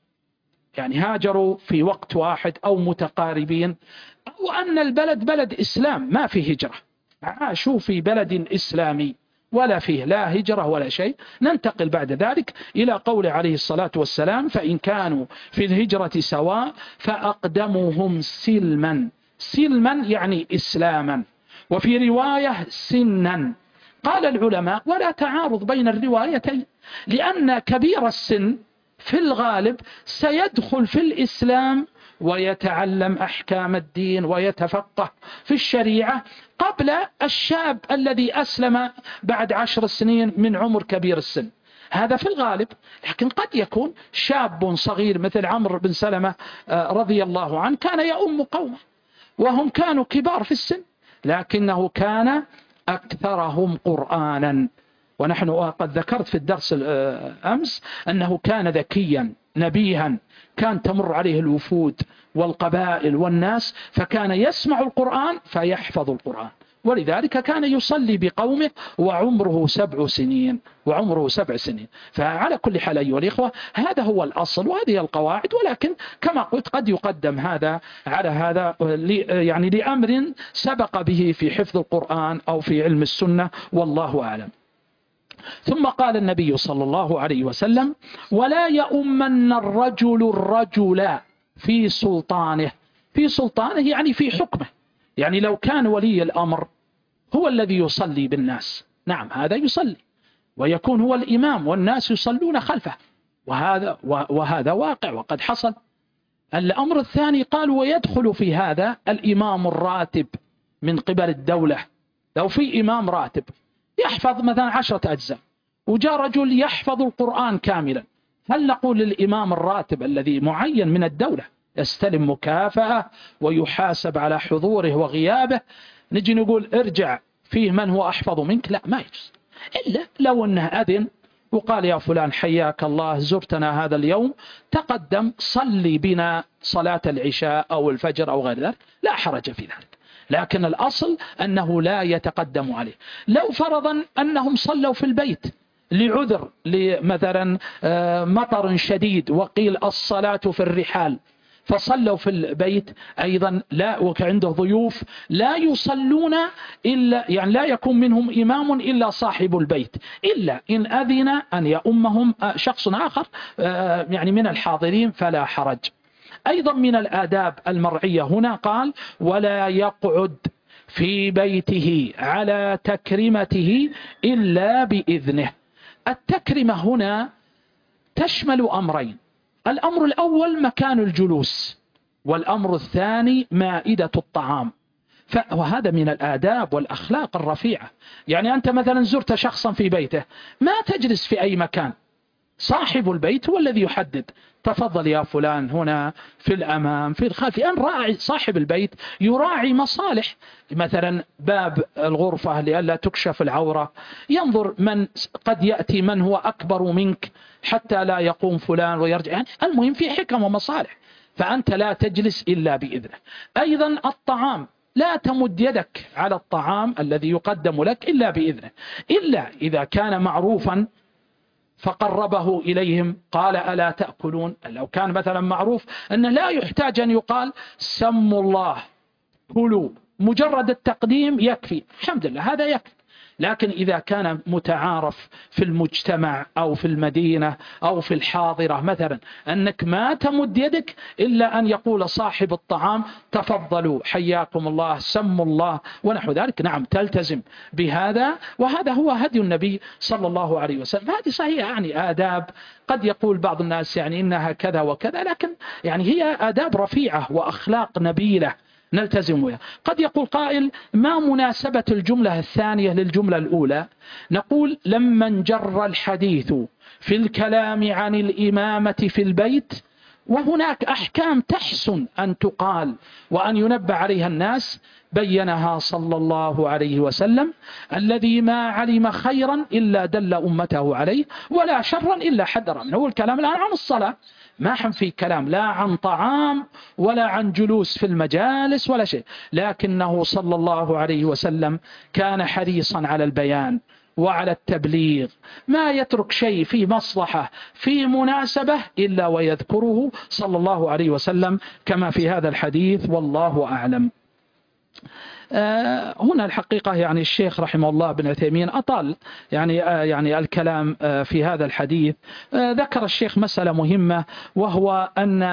يعني هاجروا في وقت واحد أو متقاربين، أو أن البلد بلد إسلام ما في هجرة، عاشوا في بلد إسلامي ولا فيه لا هجرة ولا شيء، ننتقل بعد ذلك إلى قول عليه الصلاة والسلام: فإن كانوا في الهجرة سواء فأقدمهم سلما. سلما يعني إسلاما، وفي رواية سنا. قال العلماء: ولا تعارض بين الروايتين، لأن كبير السن في الغالب سيدخل في الإسلام ويتعلم أحكام الدين ويتفقه في الشريعة قبل الشاب الذي أسلم بعد عشر سنين من عمر كبير السن، هذا في الغالب. لكن قد يكون شاب صغير مثل عمرو بن سلمة رضي الله عنه كان يؤم قومه وهم كانوا كبار في السن، لكنه كان أكثرهم قرآنا. ونحن قد ذكرت في الدرس أمس أنه كان ذكيا نبيها، كان تمر عليه الوفود والقبائل والناس فكان يسمع القرآن فيحفظ القرآن، ولذلك كان يصلي بقومه وعمره سبع سنين وعمره سبع سنين. فعلى كل حال أيها الإخوة هذا هو الأصل وهذه القواعد، ولكن كما قلت قد يقدم هذا على هذا يعني لأمر سبق به في حفظ القرآن أو في علم السنة، والله أعلم. ثم قال النبي صلى الله عليه وسلم: ولا يؤمن الرجل الرجل في سلطانه. في سلطانه يعني في حكمه، يعني لو كان ولي الأمر هو الذي يصلي بالناس، نعم هذا يصلي ويكون هو الإمام والناس يصلون خلفه، وهذا وهذا واقع وقد حصل. الأمر الثاني قال: ويدخل في هذا الإمام الراتب من قبل الدولة. لو في إمام راتب يحفظ مثلا عشرة أجزاء وجاء رجل يحفظ القرآن كاملا، هل نقول للإمام الراتب الذي معين من الدولة يستلم مكافأة ويحاسب على حضوره وغيابه، نجي نقول ارجع فيه من هو أحفظ منك؟ لا، ما يجوز، إلا لو أنه أذن وقال يا فلان حياك الله زرتنا هذا اليوم، تقدم صلي بنا صلاة العشاء أو الفجر أو غير ذلك، لا حرج في ذلك. لكن الأصل أنه لا يتقدم عليه. لو فرضا أنهم صلوا في البيت لعذر، مثلا مطر شديد وقيل الصلاة في الرحال، فصلوا في البيت أيضا لا، وعنده ضيوف لا يصلون إلا، يعني لا يكون منهم إمام إلا صاحب البيت، إلا إن أذن أن يؤمهم شخص آخر يعني من الحاضرين فلا حرج. أيضا من الآداب المرعية هنا قال ولا يقعد في بيته على تكرمته إلا بإذنه. التكرمة هنا تشمل أمرين، الأمر الأول مكان الجلوس، والأمر الثاني مائدة الطعام. وهذا من الآداب والأخلاق الرفيعة. يعني أنت مثلا زرت شخصا في بيته، ما تجلس في أي مكان، صاحب البيت هو الذي يحدد، تفضل يا فلان هنا في الأمام في الخلف، أن راعي صاحب البيت يراعي مصالح، مثلا باب الغرفة لئلا تكشف العورة، ينظر من قد يأتي من هو أكبر منك حتى لا يقوم فلان ويرجع، يعني المهم في حكم ومصالح، فأنت لا تجلس إلا بإذنه. أيضا الطعام، لا تمد يدك على الطعام الذي يقدم لك إلا بإذنه، إلا إذا كان معروفا فقربه إليهم قال ألا تأكلون. لو كان مثلا معروف أنه لا يحتاج أن يقال سموا الله كلوا، مجرد التقديم يكفي، الحمد لله هذا يكفي. لكن إذا كان متعارف في المجتمع أو في المدينة أو في الحاضرة مثلا أنك ما تمد يدك إلا أن يقول صاحب الطعام تفضلوا حياكم الله سموا الله ونحو ذلك، نعم تلتزم بهذا، وهذا هو هدي النبي صلى الله عليه وسلم. هذه صحيح يعني آداب قد يقول بعض الناس يعني إنها كذا وكذا، لكن يعني هي آداب رفيعة وأخلاق نبيلة نلتزم بها. قد يقول قائل ما مناسبة الجملة الثانية للجملة الأولى؟ نقول لما انجر الحديث في الكلام عن الإمامة في البيت، وهناك أحكام تحسن أن تقال وأن ينبه عليها الناس، بينها صلى الله عليه وسلم الذي ما علم خيرا إلا دل أمته عليه ولا شرا إلا حذر منه. هو الكلام الآن عن الصلاة، ما حن في كلام لا عن طعام ولا عن جلوس في المجالس ولا شيء، لكنه صلى الله عليه وسلم كان حريصا على البيان وعلى التبليغ، ما يترك شيء في مصلحة في مناسبة إلا ويذكره صلى الله عليه وسلم كما في هذا الحديث، والله أعلم. هنا الحقيقة يعني الشيخ رحمه الله بن عثيمين أطال يعني يعني الكلام في هذا الحديث. ذكر الشيخ مسألة مهمة، وهو أن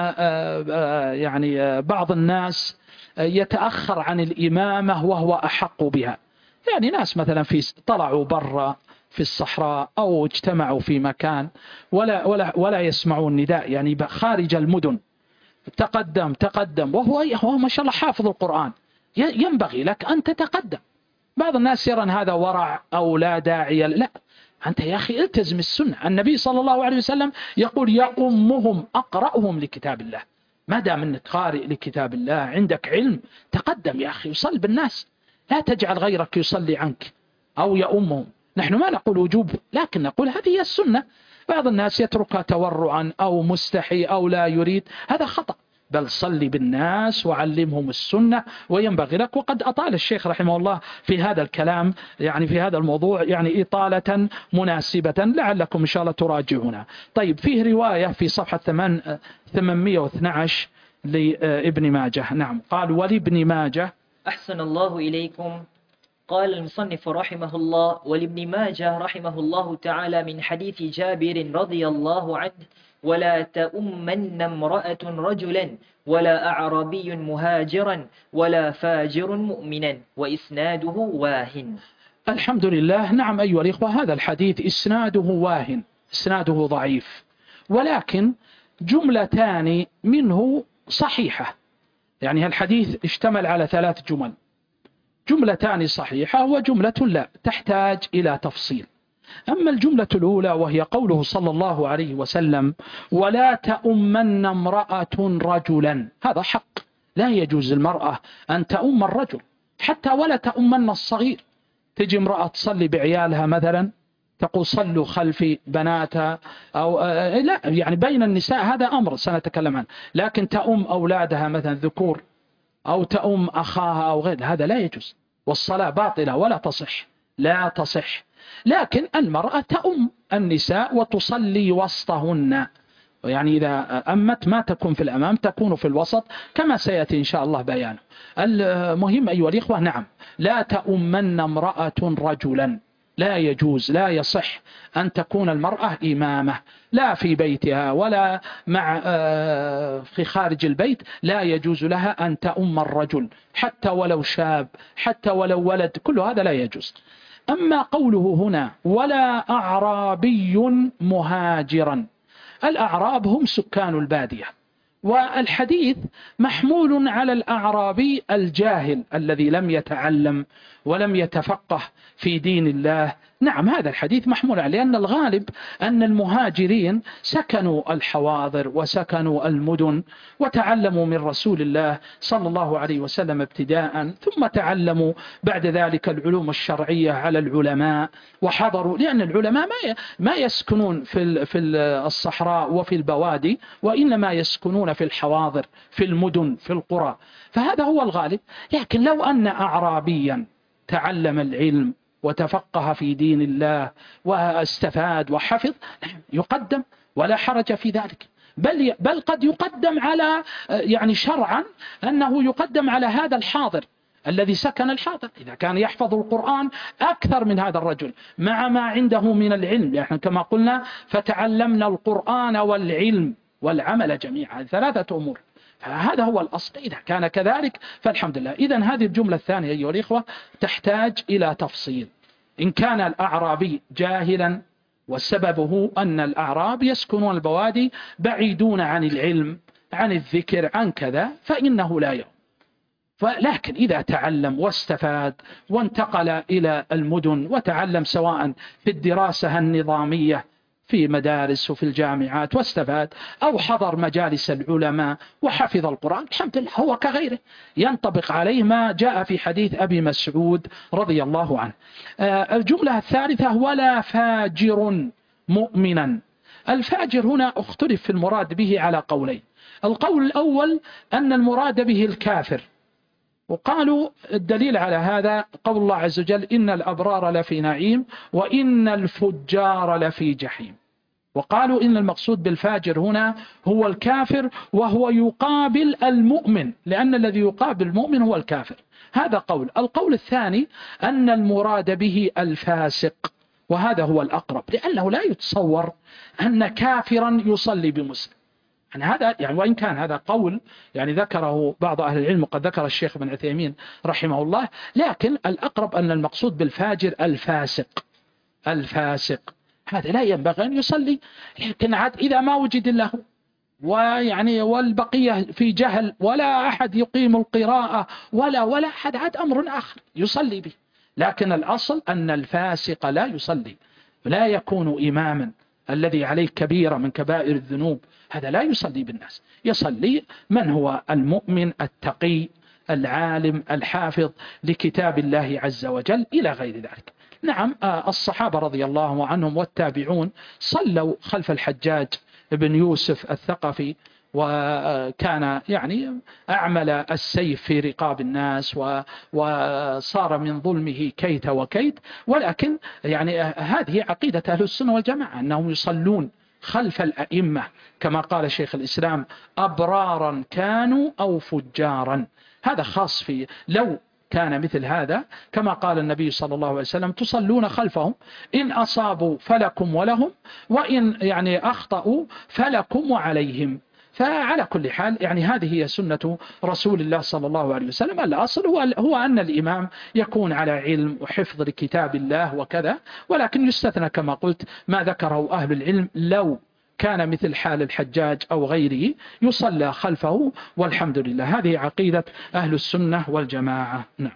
يعني بعض الناس يتأخر عن الإمامة وهو أحق بها. يعني ناس مثلا في طلعوا برا في الصحراء أو اجتمعوا في مكان ولا ولا ولا يسمعون نداء، يعني خارج المدن، تقدم تقدم وهو هو ما شاء الله حافظ القرآن، ينبغي لك أن تتقدم. بعض الناس يرى هذا ورع أو لا داعي، لا، أنت يا أخي التزم السنة. النبي صلى الله عليه وسلم يقول يأمهم أقرأهم لكتاب الله، ما دام أنك قارئ لكتاب الله عندك علم تقدم يا أخي وصل بالناس، لا تجعل غيرك يصلي عنك أو يأمهم. نحن ما نقول وجوب، لكن نقول هذه هي السنة. بعض الناس يتركها تورعا أو مستحي أو لا يريد، هذا خطأ، بل صلي بالناس وعلمهم السنة وينبغي لك. وقد أطال الشيخ رحمه الله في هذا الكلام يعني في هذا الموضوع يعني إطالة مناسبة، لعلكم إن شاء الله تراجعونها. طيب فيه رواية في صفحة ثمانمئة واثني عشر لابن ماجه، نعم قال ولابن ماجه. أحسن الله إليكم. قال المصنف رحمه الله ولابن ماجه رحمه الله تعالى من حديث جابر رضي الله عنه ولا تؤمن امرأة رجلا ولا أعرابي مهاجرا ولا فاجر مؤمنا، وإسناده واهن. الحمد لله. نعم أيها الإخوة، هذا الحديث إسناده واهن، إسناده ضعيف، ولكن جملتان منه صحيحة. يعني الحديث اشتمل على ثلاث جمل، جملتان صحيحة وجملة لا تحتاج إلى تفصيل. أما الجملة الأولى وهي قوله صلى الله عليه وسلم ولا تؤمن امرأة رجلا، هذا حق، لا يجوز المرأة أن تؤم الرجل، حتى ولا تؤمن الصغير. تجي امرأة تصلي بعيالها مثلا تقول صلوا خلفي بناتها أو آه لا، يعني بين النساء هذا أمر سنتكلم عنه، لكن تؤم أولادها مثلا ذكور أو تؤم أخاها أو غير، هذا لا يجوز، والصلاة باطلة ولا تصح، لا تصح. لكن المرأة تؤم النساء وتصلي وسطهن، يعني إذا أمت ما تكون في الأمام تكون في الوسط كما سيأتي إن شاء الله بيانه. المهم أيها الإخوة، نعم، لا تؤمن امرأة رجلا، لا يجوز، لا يصح أن تكون المرأة إمامة، لا في بيتها ولا مع في خارج البيت، لا يجوز لها أن تؤم الرجل حتى ولو شاب، حتى ولو ولد، كل هذا لا يجوز. أما قوله هنا ولا أعرابي مهاجرا، الأعراب هم سكان البادية، والحديث محمول على الأعرابي الجاهل الذي لم يتعلم ولم يتفقه في دين الله. نعم، هذا الحديث محمول عليه، لأن الغالب أن المهاجرين سكنوا الحواضر وسكنوا المدن وتعلموا من رسول الله صلى الله عليه وسلم ابتداء، ثم تعلموا بعد ذلك العلوم الشرعية على العلماء وحضروا، لأن العلماء ما ما يسكنون في في الصحراء وفي البوادي، وإنما يسكنون في الحواضر في المدن في القرى، فهذا هو الغالب. لكن لو أن أعرابيا تعلم العلم وتفقه في دين الله واستفاد وحفظ، يقدم ولا حرج في ذلك، بل بل قد يقدم على يعني شرعا أنه يقدم على هذا الحاضر الذي سكن الحاضر، إذا كان يحفظ القرآن أكثر من هذا الرجل مع ما عنده من العلم، يعني كما قلنا فتعلمنا القرآن والعلم والعمل جميعا، ثلاثة أمور، فهذا هو الأصل. إذا كان كذلك فالحمد لله. إذن هذه الجملة الثانية أيها الإخوة تحتاج إلى تفصيل. إن كان الأعرابي جاهلا وسببه أن الأعراب يسكنون البوادي بعيدون عن العلم عن الذكر عن كذا فإنه لا يوم. لكن إذا تعلم واستفاد وانتقل إلى المدن وتعلم سواء في الدراسة النظامية في مدارس وفي الجامعات واستفاد، أو حضر مجالس العلماء وحفظ القرآن، الحمد لله هو كغيره، ينطبق عليه ما جاء في حديث أبي مسعود رضي الله عنه. الجملة الثالثة ولا فاجر مؤمنا. الفاجر هنا اختلف في المراد به على قولين. القول الأول أن المراد به الكافر، وقالوا الدليل على هذا قول الله عز وجل إن الأبرار لفي نعيم وإن الفجار لفي جحيم، وقالوا إن المقصود بالفاجر هنا هو الكافر وهو يقابل المؤمن، لأن الذي يقابل المؤمن هو الكافر. هذا قول. القول الثاني أن المراد به الفاسق، وهذا هو الأقرب، لأنه لا يتصور أن كافرا يصلي بمسلم. يعني هذا يعني وإن كان هذا قول يعني ذكره بعض أهل العلم وقد ذكر الشيخ ابن عثيمين رحمه الله، لكن الأقرب أن المقصود بالفاجر الفاسق. الفاسق هذا لا ينبغي أن يصلي، لكن عاد إذا ما وجد له ويعني والبقية في جهل ولا أحد يقيم القراءة ولا ولا أحد، عاد أمر آخر يصلي به، لكن الأصل أن الفاسق لا يصلي، لا يكون إماما، الذي عليه كبيرة من كبائر الذنوب هذا لا يصلي بالناس، يصلي من هو المؤمن التقي العالم الحافظ لكتاب الله عز وجل إلى غير ذلك. نعم، الصحابة رضي الله عنهم والتابعون صلوا خلف الحجاج بن يوسف الثقفي، وكان يعني أعمل السيف في رقاب الناس وصار من ظلمه كيت وكيت، ولكن يعني هذه عقيدة أهل السنة والجماعة أنهم يصلون خلف الأئمة كما قال شيخ الإسلام أبرارا كانوا أو فجارا. هذا خاص في لو كان مثل هذا كما قال النبي صلى الله عليه وسلم تصلون خلفهم إن أصابوا فلكم ولهم وإن يعني أخطأوا فلكم وعليهم. فعلى كل حال يعني هذه هي سنة رسول الله صلى الله عليه وسلم. الأصل هو, هو أن الإمام يكون على علم وحفظ لكتاب الله وكذا، ولكن يستثنى كما قلت ما ذكره أهل العلم لو كان مثل حال الحجاج أو غيره يصلى خلفه، والحمد لله. هذه عقيدة أهل السنة والجماعة. نعم.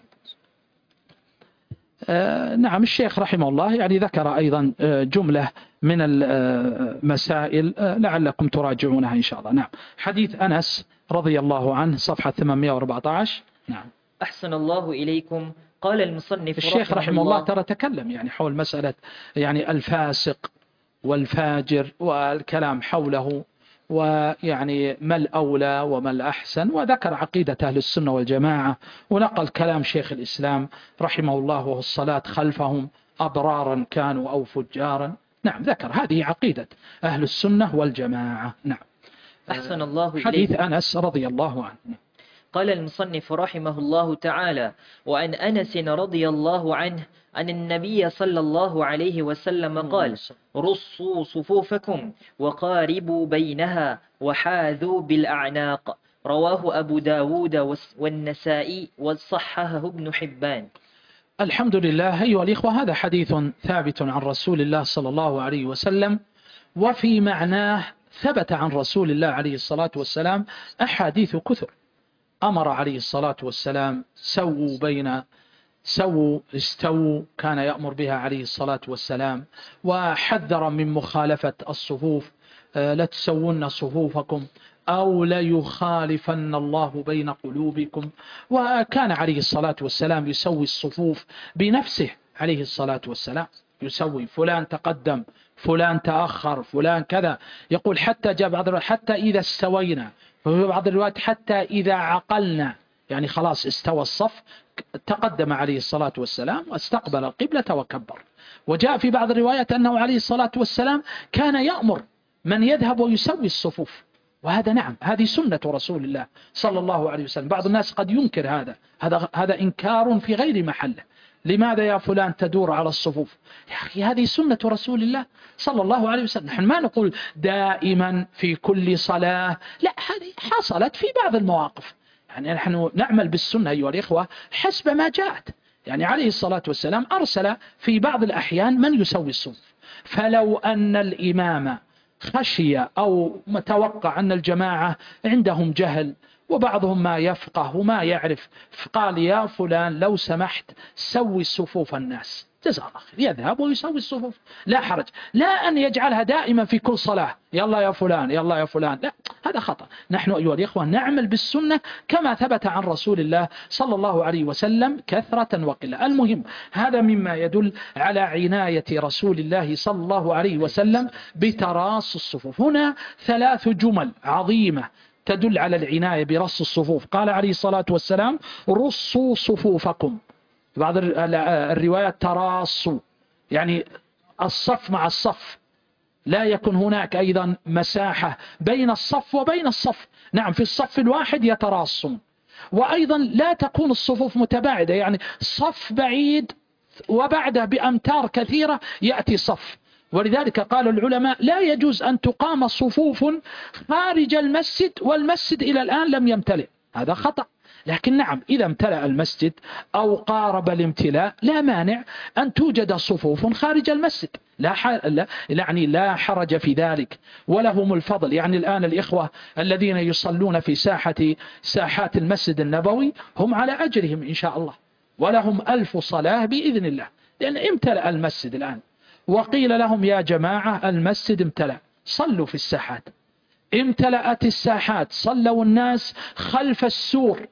آه نعم، الشيخ رحمه الله يعني ذكر أيضا جملة من المسائل لعلكم تراجعونها إن شاء الله. نعم، حديث أنس رضي الله عنه صفحة ثمانمائة وأربعة عشر. نعم. أحسن الله إليكم. قال المصنف الشيخ رحمه الله ترى تكلم يعني حول مسألة يعني الفاسق والفاجر والكلام حوله، ويعني ما الأولى وما الأحسن، وذكر عقيدة أهل السنة والجماعة، ونقل كلام شيخ الإسلام رحمه الله وهو الصلاة خلفهم أبرارا كانوا أو فجارا. نعم ذكر هذه عقيدة أهل السنة والجماعة. نعم. أحسن الله إليكم. حديث أنس رضي الله عنه. قال المصنف رحمه الله تعالى: وعن أنس رضي الله عنه أن النبي صلى الله عليه وسلم قال: رصوا صفوفكم وقاربوا بينها وحاذوا بالأعناق. رواه أبو داود والنسائي وصححه ابن حبان. الحمد لله. أيها الإخوة، هذا حديث ثابت عن رسول الله صلى الله عليه وسلم، وفي معناه ثبت عن رسول الله عليه الصلاة والسلام أحاديث كثر. أمر عليه الصلاة والسلام سووا بين سووا استووا، كان يأمر بها عليه الصلاة والسلام، وحذر من مخالفة الصفوف، لا تسوون صفوفكم أو ليخالفن الله بين قلوبكم. وكان عليه الصلاة والسلام يسوي الصفوف بنفسه عليه الصلاة والسلام، يسوي فلان تقدم فلان تأخر فلان كذا، يقول حتى جاء بعض الروايات حتى إذا استوينا، وفي بعض الروايات حتى إذا عقلنا، يعني خلاص استوى الصف تقدم عليه الصلاة والسلام واستقبل القبلة وكبر. وجاء في بعض الروايات أنه عليه الصلاة والسلام كان يأمر من يذهب ويسوي الصفوف، وهذا نعم هذه سنة رسول الله صلى الله عليه وسلم. بعض الناس قد ينكر هذا هذا هذا إنكار في غير محله. لماذا يا فلان تدور على الصفوف؟ يا أخي هذه سنة رسول الله صلى الله عليه وسلم. نحن ما نقول دائما في كل صلاة، لا، هذه حصلت في بعض المواقف. يعني نحن نعمل بالسنة أيها الإخوة حسب ما جاءت. يعني عليه الصلاة والسلام أرسل في بعض الأحيان من يسوي الصفوف، فلو أن الإمام خشي أو متوقع أن الجماعة عندهم جهل وبعضهم ما يفقه وما يعرف، فقال يا فلان لو سمحت سوي صفوف الناس، جزاه الله خير، يذهب ويسوي الصفوف لا حرج. لا أن يجعلها دائما في كل صلاة يلا يا فلان يلا يا فلان، لا، هذا خطأ. نحن أيها الإخوة نعمل بالسنة كما ثبت عن رسول الله صلى الله عليه وسلم كثرة وقلة. المهم هذا مما يدل على عناية رسول الله صلى الله عليه وسلم بتراص الصفوف. هنا ثلاث جمل عظيمة تدل على العناية برص الصفوف. قال عليه الصلاة والسلام رصوا صفوفكم، بعض الروايات تراصوا، يعني الصف مع الصف، لا يكون هناك أيضا مساحة بين الصف وبين الصف. نعم في الصف الواحد يتراصون، وأيضا لا تكون الصفوف متباعدة، يعني صف بعيد وبعده بأمتار كثيرة يأتي صف. ولذلك قال العلماء لا يجوز أن تقام صفوف خارج المسجد والمسجد إلى الآن لم يمتلئ، هذا خطأ. لكن نعم إذا امتلأ المسجد أو قارب الامتلاء لا مانع أن توجد صفوف خارج المسجد، لا ح... لا يعني لا حرج في ذلك، ولهم الفضل. يعني الآن الإخوة الذين يصلون في ساحة ساحات المسجد النبوي هم على أجرهم إن شاء الله، ولهم ألف صلاة بإذن الله، لأن امتلأ المسجد الآن. وقيل لهم يا جماعة المسجد امتلأ، صلوا في الساحات. امتلأت الساحات، صلوا الناس خلف السور،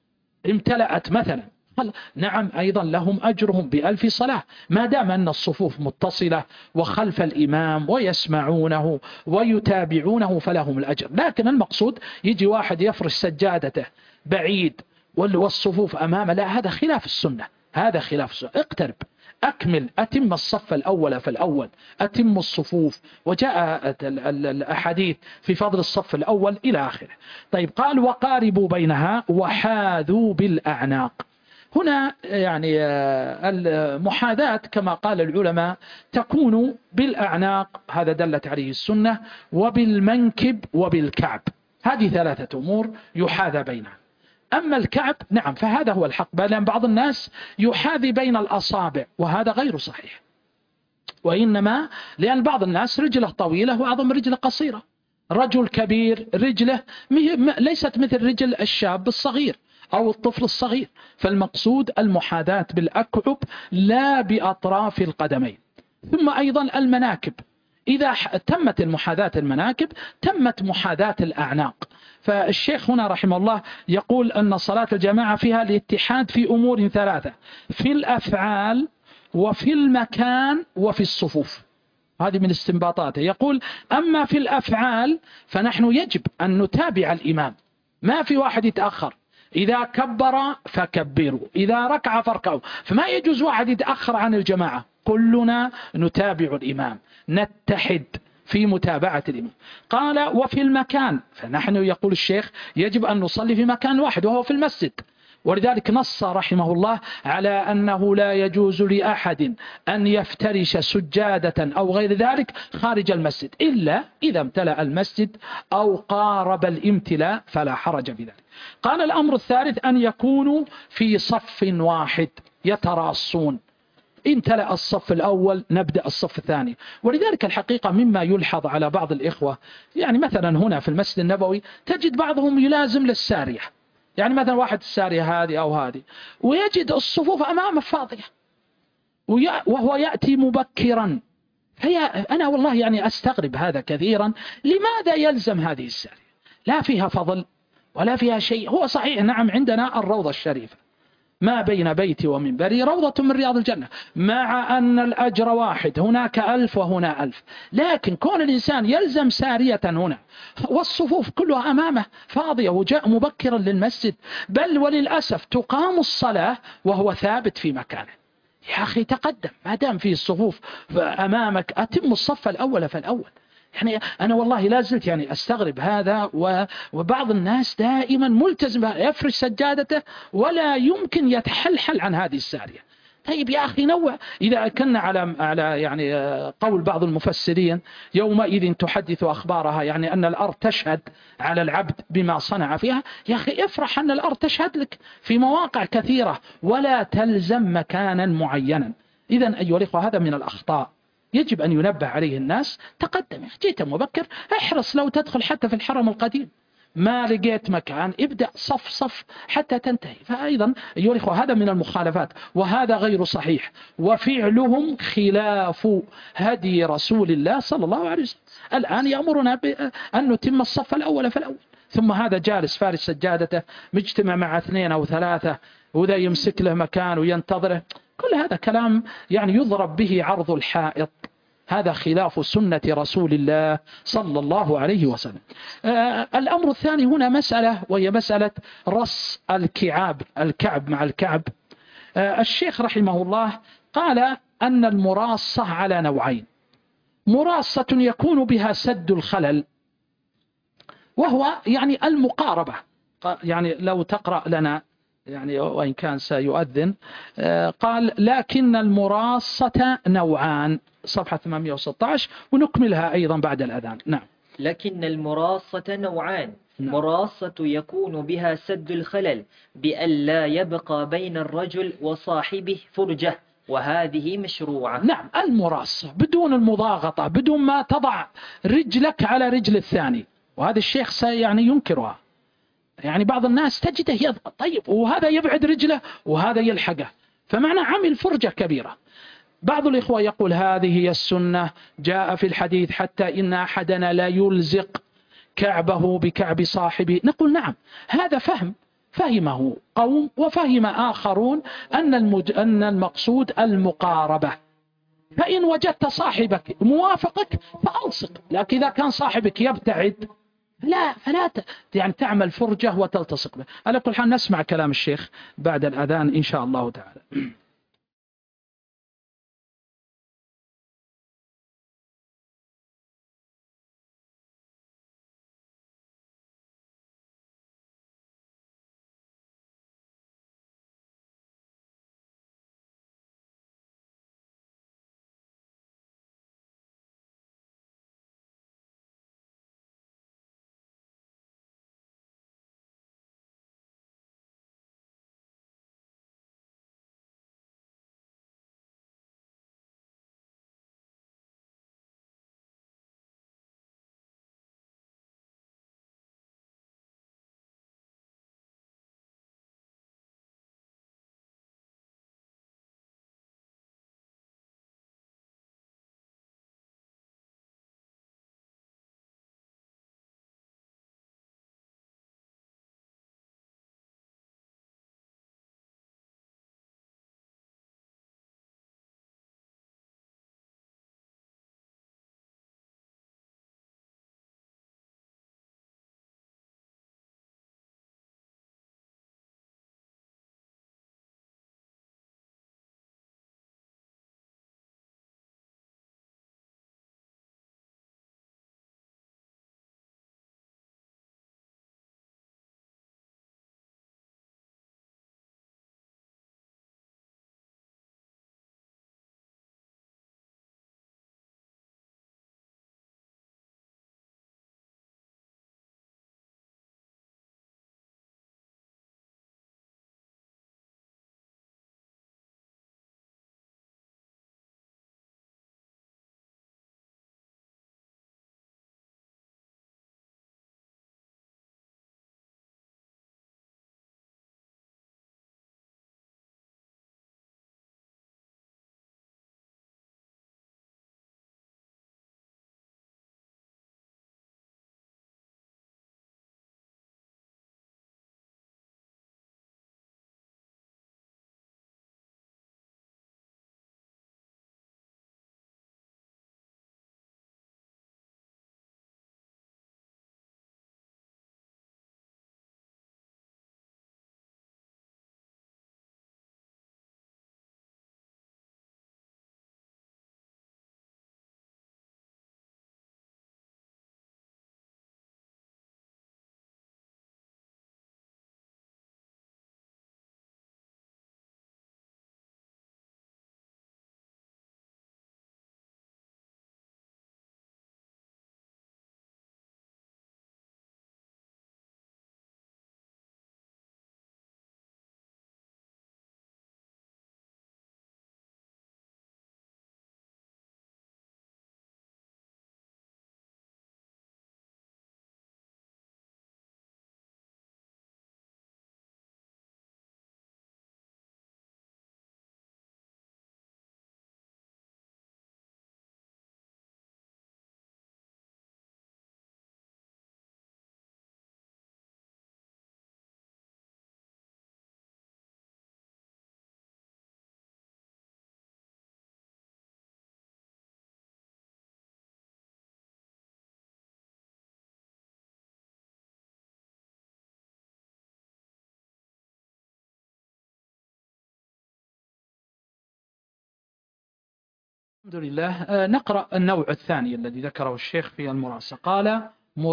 امتلأت مثلا، نعم أيضا لهم أجرهم بألف صلاة، ما دام أن الصفوف متصلة وخلف الإمام ويسمعونه ويتابعونه فلهم الأجر. لكن المقصود يجي واحد يفرش سجادته بعيد والصفوف أمامه، لا، هذا خلاف السنة، هذا خلاف السنة. اقترب، أكمل، أتم الصف الأول فالأول، أتم الصفوف، وجاء الأحاديث في فضل الصف الأول إلى آخره. طيب قال وقاربوا بينها وحاذوا بالأعناق. هنا يعني المحاذاة كما قال العلماء تكون بالأعناق، هذا دلت عليه السنة، وبالمنكب وبالكعب، هذه ثلاثة أمور يحاذى بينها. أما الكعب نعم فهذا هو الحق، لأن بعض الناس يحاذي بين الأصابع وهذا غير صحيح، وإنما لأن بعض الناس رجله طويلة وأعظم رجله قصيرة، رجل كبير رجله ليست مثل رجل الشاب الصغير أو الطفل الصغير، فالمقصود المحاذاة بالأكعب لا بأطراف القدمين. ثم أيضا المناكب، إذا تمت المحاذاة المناكب تمت محاذاة الأعناق. فالشيخ هنا رحمه الله يقول أن صلاة الجماعة فيها الاتحاد في أمور ثلاثة: في الأفعال وفي المكان وفي الصفوف. هذه من استنباطاته. يقول: أما في الأفعال فنحن يجب أن نتابع الإمام، ما في واحد يتأخر، إذا كبر فكبروا، إذا ركع فاركعوا، فما يجوز واحد يتأخر عن الجماعة، كلنا نتابع الإمام، نتحد في متابعة الإمام. قال: وفي المكان فنحن يقول الشيخ يجب أن نصلي في مكان واحد وهو في المسجد، ولذلك نص رحمه الله على أنه لا يجوز لأحد أن يفترش سجادة أو غير ذلك خارج المسجد إلا إذا امتلأ المسجد أو قارب الامتلاء فلا حرج في ذلك. قال: الأمر الثالث أن يكونوا في صف واحد يتراصون، امتلأ الصف الأول نبدأ الصف الثاني. ولذلك الحقيقة مما يلحظ على بعض الإخوة، يعني مثلا هنا في المسجد النبوي تجد بعضهم يلازم للسارية، يعني مثلا واحد السارية هذه أو هذه، ويجد الصفوف أمامه فاضية وهو يأتي مبكرا. هي أنا والله يعني أستغرب هذا كثيرا، لماذا يلزم هذه السارية؟ لا فيها فضل ولا فيها شيء. هو صحيح نعم عندنا الروضة الشريفة ما بين بيتي ومنبري روضة من رياض الجنة، مع أن الأجر واحد، هناك ألف وهنا ألف، لكن كون الإنسان يلزم سارية هنا والصفوف كلها أمامه فاضية وجاء مبكرا للمسجد، بل وللأسف تقام الصلاة وهو ثابت في مكانه. يا أخي تقدم، ما دام فيه الصفوف أمامك أتم الصف الأول فالأول. يعني أنا والله لا زلت يعني أستغرب هذا، وبعض الناس دائما ملتزم يفرش سجادته ولا يمكن يتحلحل عن هذه السارية. طيب يا أخي نوع. إذا كنا على على يعني قول بعض المفسرين يومئذ تحدث أخبارها، يعني أن الأرض تشهد على العبد بما صنع فيها، يا أخي افرح أن الأرض تشهد لك في مواقع كثيرة ولا تلزم مكانا معينا. إذن أيها الأخوة هذا من الأخطاء يجب أن ينبه عليه الناس. تقدم، جيت مبكر احرص لو تدخل حتى في الحرم القديم ما لقيت مكان ابدأ صف صف حتى تنتهي. فأيضا أيها الأخوة هذا من المخالفات وهذا غير صحيح، وفعلهم خلاف هدي رسول الله صلى الله عليه وسلم. الآن يأمرنا بأن نتم الصف الأول فالأول، ثم هذا جالس فارس سجادته مجتمع مع اثنين أو ثلاثة وذا يمسك له مكان وينتظره. كل هذا كلام يعني يضرب به عرض الحائط، هذا خلاف سنة رسول الله صلى الله عليه وسلم. آه الأمر الثاني هنا مسألة، وهي مسألة رص الكعاب، الكعب مع الكعب. آه الشيخ رحمه الله قال أن المراصة على نوعين: مراصة يكون بها سد الخلل، وهو يعني المقاربة. يعني لو تقرأ لنا يعني وإن كان سيؤذن، قال: لكن المراصة نوعان، صفحة ثمانمئة وستة عشر، ونكملها أيضا بعد الأذان. نعم. لكن المراصة نوعان: نعم. مراصة يكون بها سد الخلل بألا يبقى بين الرجل وصاحبه فرجة، وهذه مشروعة. نعم، المراصة بدون المضاغطة، بدون ما تضع رجلك على رجل الثاني، وهذا الشيخ سيعني ينكرها. يعني بعض الناس تجده يضغط، طيب وهذا يبعد رجله وهذا يلحقه، فمعنى عمل فرجة كبيرة. بعض الإخوة يقول هذه هي السنة، جاء في الحديث حتى إن أحدنا لا يلزق كعبه بكعب صاحبه. نقول نعم، هذا فهم فهمه قوم وفهم آخرون أن, المج... أن المقصود المقاربة. فإن وجدت صاحبك موافقك فألصق، لكن إذا كان صاحبك يبتعد لا فلا ت... يعني تعمل فرجة وتلتصق به. على كل حال نسمع كلام الشيخ بعد الأذان إن شاء الله تعالى. الحمد لله. نقرأ النوع الثاني الذي ذكره الشيخ في المراصة. قال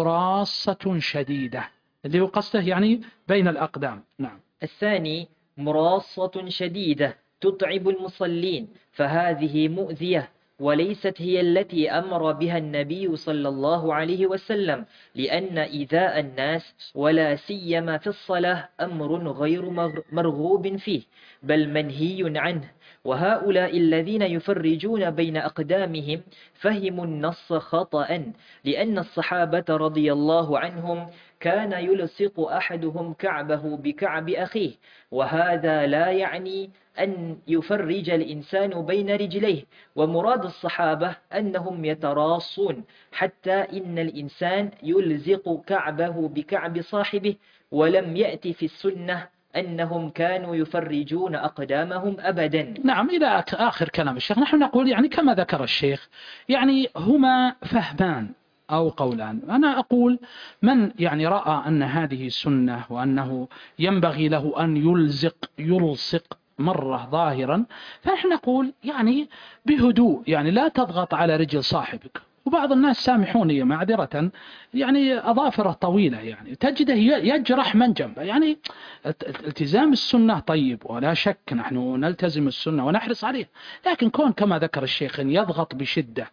مراصة شديدة، اللي هو قصده يعني بين الأقدام. نعم. الثاني مراصة شديدة تتعب المصلين، فهذه مؤذية وليست هي التي أمر بها النبي صلى الله عليه وسلم، لأن إيذاء الناس ولا سيما في الصلاة أمر غير مرغوب فيه بل منهي عنه. وهؤلاء الذين يفرجون بين أقدامهم فهموا النص خطأ، لأن الصحابة رضي الله عنهم كان يلصق أحدهم كعبه بكعب أخيه، وهذا لا يعني أن يفرج الإنسان بين رجليه. ومراد الصحابة أنهم يتراصون، حتى إن الإنسان يلزق كعبه بكعب صاحبه، ولم يأتي في السنة أنهم كانوا يفرجون أقدامهم أبدا. نعم، إلى آخر كلام الشيخ. نحن نقول يعني كما ذكر الشيخ، يعني هما فهمان أو قولان. أنا أقول من يعني رأى أن هذه سنة وأنه ينبغي له أن يلزق يلصق مرة ظاهرا، فنحن نقول يعني بهدوء، يعني لا تضغط على رجل صاحبك. وبعض الناس سامحوني معذرة يعني أظافره طويلة، يعني تجده يجرح من جنبه. يعني التزام السنة طيب، ولا شك نحن نلتزم السنة ونحرص عليه، لكن كون كما ذكر الشيخ يضغط بشدة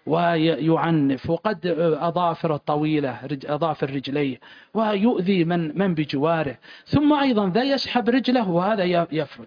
ويعنف، وقد أظافر طويلة أظافر رجليه ويؤذي من من بجواره، ثم أيضا ذا يسحب رجله وهذا يفرج،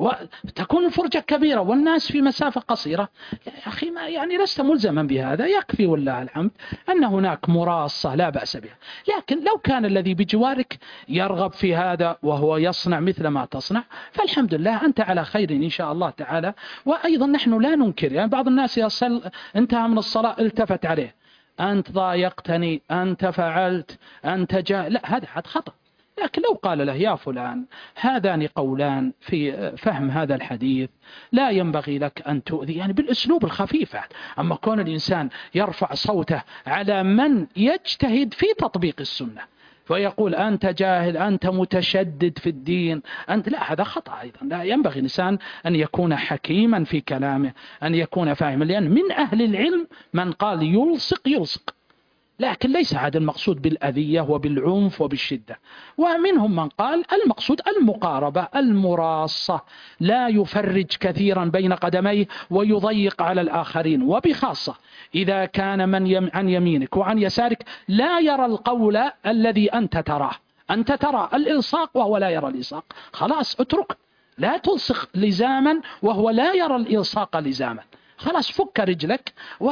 وتكون الفرجة كبيرة والناس في مسافة قصيرة. يا أخي ما يعني لست ملزما بهذا، يكفي والله الحمد أن هناك مراصة لا بأس بها. لكن لو كان الذي بجوارك يرغب في هذا وهو يصنع مثل ما تصنع، فالحمد لله أنت على خير إن شاء الله تعالى. وأيضا نحن لا ننكر، يعني بعض الناس يصل انتهى من الصلاة التفت عليه، أنت ضايقتني، أنت فعلت، أنت جاء، لا هذا حد خطأ. لكن لو قال له يا فلان هذان قولان في فهم هذا الحديث، لا ينبغي لك أن تؤذي، يعني بالأسلوب الخفيف. أما كون الإنسان يرفع صوته على من يجتهد في تطبيق السنة ويقول أنت جاهل، أنت متشدد في الدين، أنت، لا هذا خطأ أيضا. لا ينبغي الإنسان أن يكون حكيما في كلامه، أن يكون فاهما، لأن من أهل العلم من قال يلصق يلصق، لكن ليس هذا المقصود بالأذية وبالعنف وبالشدة. ومنهم من قال المقصود المقاربة المراصة، لا يفرج كثيرا بين قدميه ويضيق على الآخرين، وبخاصة إذا كان من يم عن يمينك وعن يسارك لا يرى القول الذي أنت تراه. أنت ترى الإلصاق وهو لا يرى الإلصاق، خلاص اترك، لا تلصق لزاما وهو لا يرى الإلصاق لزاما. خلاص فك رجلك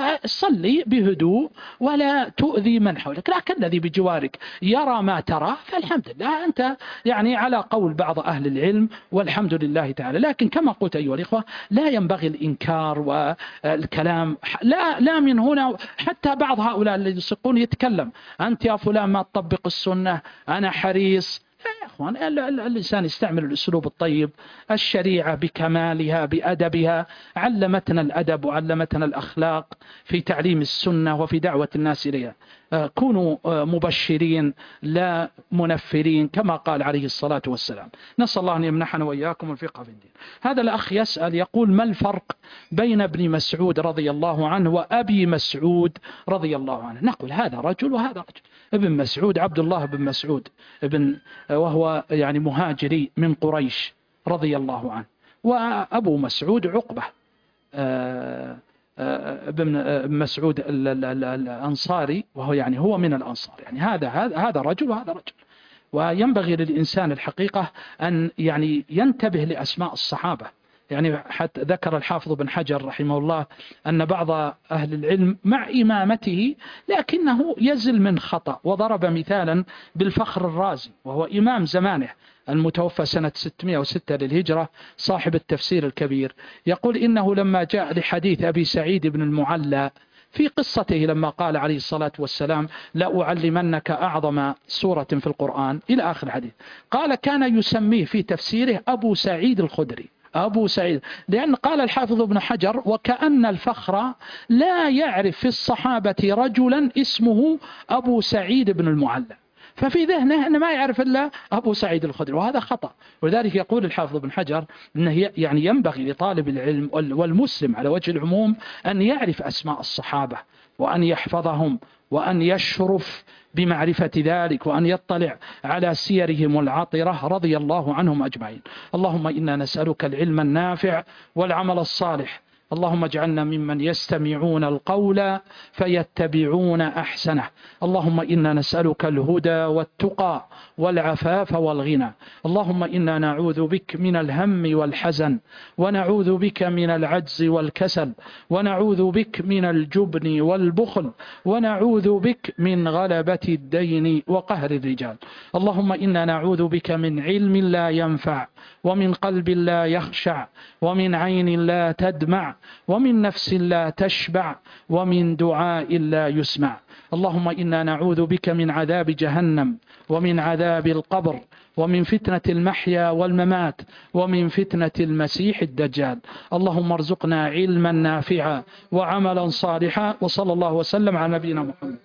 وصلي بهدوء ولا تؤذي من حولك. لكن الذي بجوارك يرى ما ترى فالحمد لله أنت يعني على قول بعض أهل العلم والحمد لله تعالى. لكن كما قلت أيها الإخوة لا ينبغي الإنكار والكلام، لا لا من هنا. حتى بعض هؤلاء الذين يسقون يتكلم أنت يا فلان ما تطبق السنة، أنا حريص. يا أخوان الإنسان يستعمل الأسلوب الطيب. الشريعة بكمالها بأدبها علمتنا الأدب وعلمتنا الأخلاق في تعليم السنة وفي دعوة الناس إليها. كونوا مبشرين لا منفرين كما قال عليه الصلاة والسلام. نسأل الله أن يمنحنا وإياكم الفقه في الدين. هذا الأخ يسأل يقول ما الفرق بين ابن مسعود رضي الله عنه وأبي مسعود رضي الله عنه؟ نقول هذا رجل وهذا رجل. ابن مسعود عبد الله بن مسعود ابن وهو يعني مهاجري من قريش رضي الله عنه، وأبو مسعود عقبة ابن مسعود الأنصاري وهو يعني هو من الأنصار. يعني هذا هذا هذا رجل وهذا رجل. وينبغي للإنسان الحقيقة أن يعني ينتبه لأسماء الصحابة. يعني حتى ذكر الحافظ بن حجر رحمه الله أن بعض أهل العلم مع إمامته لكنه يزل من خطأ، وضرب مثالا بالفخر الرازي وهو إمام زمانه المتوفى سنة ستمائة وستة للهجرة صاحب التفسير الكبير. يقول إنه لما جاء لحديث أبي سعيد بن المعلى في قصته لما قال عليه الصلاة والسلام لا أعلمنك أعظم سورة في القرآن إلى آخر الحديث، قال كان يسميه في تفسيره أبو سعيد الخدري، أبو سعيد، لأن قال الحافظ ابن حجر وكأن الفخر لا يعرف في الصحابة رجلا اسمه أبو سعيد بن المعلى، ففي ذهنه أنه ما يعرف إلا أبو سعيد الخدري، وهذا خطأ. ولذلك يقول الحافظ ابن حجر أنه يعني ينبغي لطالب العلم والمسلم على وجه العموم أن يعرف أسماء الصحابة وأن يحفظهم وأن يشرف بمعرفة ذلك وأن يطلع على سيرهم العطرة رضي الله عنهم أجمعين. اللهم إنا نسألك العلم النافع والعمل الصالح. اللهم اجعلنا ممن يستمعون القول فيتبعون أحسنه. اللهم إنا نسألك الهدى والتقى والعفاف والغنى. اللهم إنا نعوذ بك من الهم والحزن، ونعوذ بك من العجز والكسل، ونعوذ بك من الجبن والبخل، ونعوذ بك من غلبة الدين وقهر الرجال. اللهم إنا نعوذ بك من علم لا ينفع، ومن قلب لا يخشع، ومن عين لا تدمع، ومن نفس لا تشبع، ومن دعاء لا يسمع. اللهم إنا نعوذ بك من عذاب جهنم، ومن عذاب القبر، ومن فتنة المحيا والممات، ومن فتنة المسيح الدجال. اللهم ارزقنا علما نافعا وعملا صالحا، وصلى الله وسلم على نبينا محمد.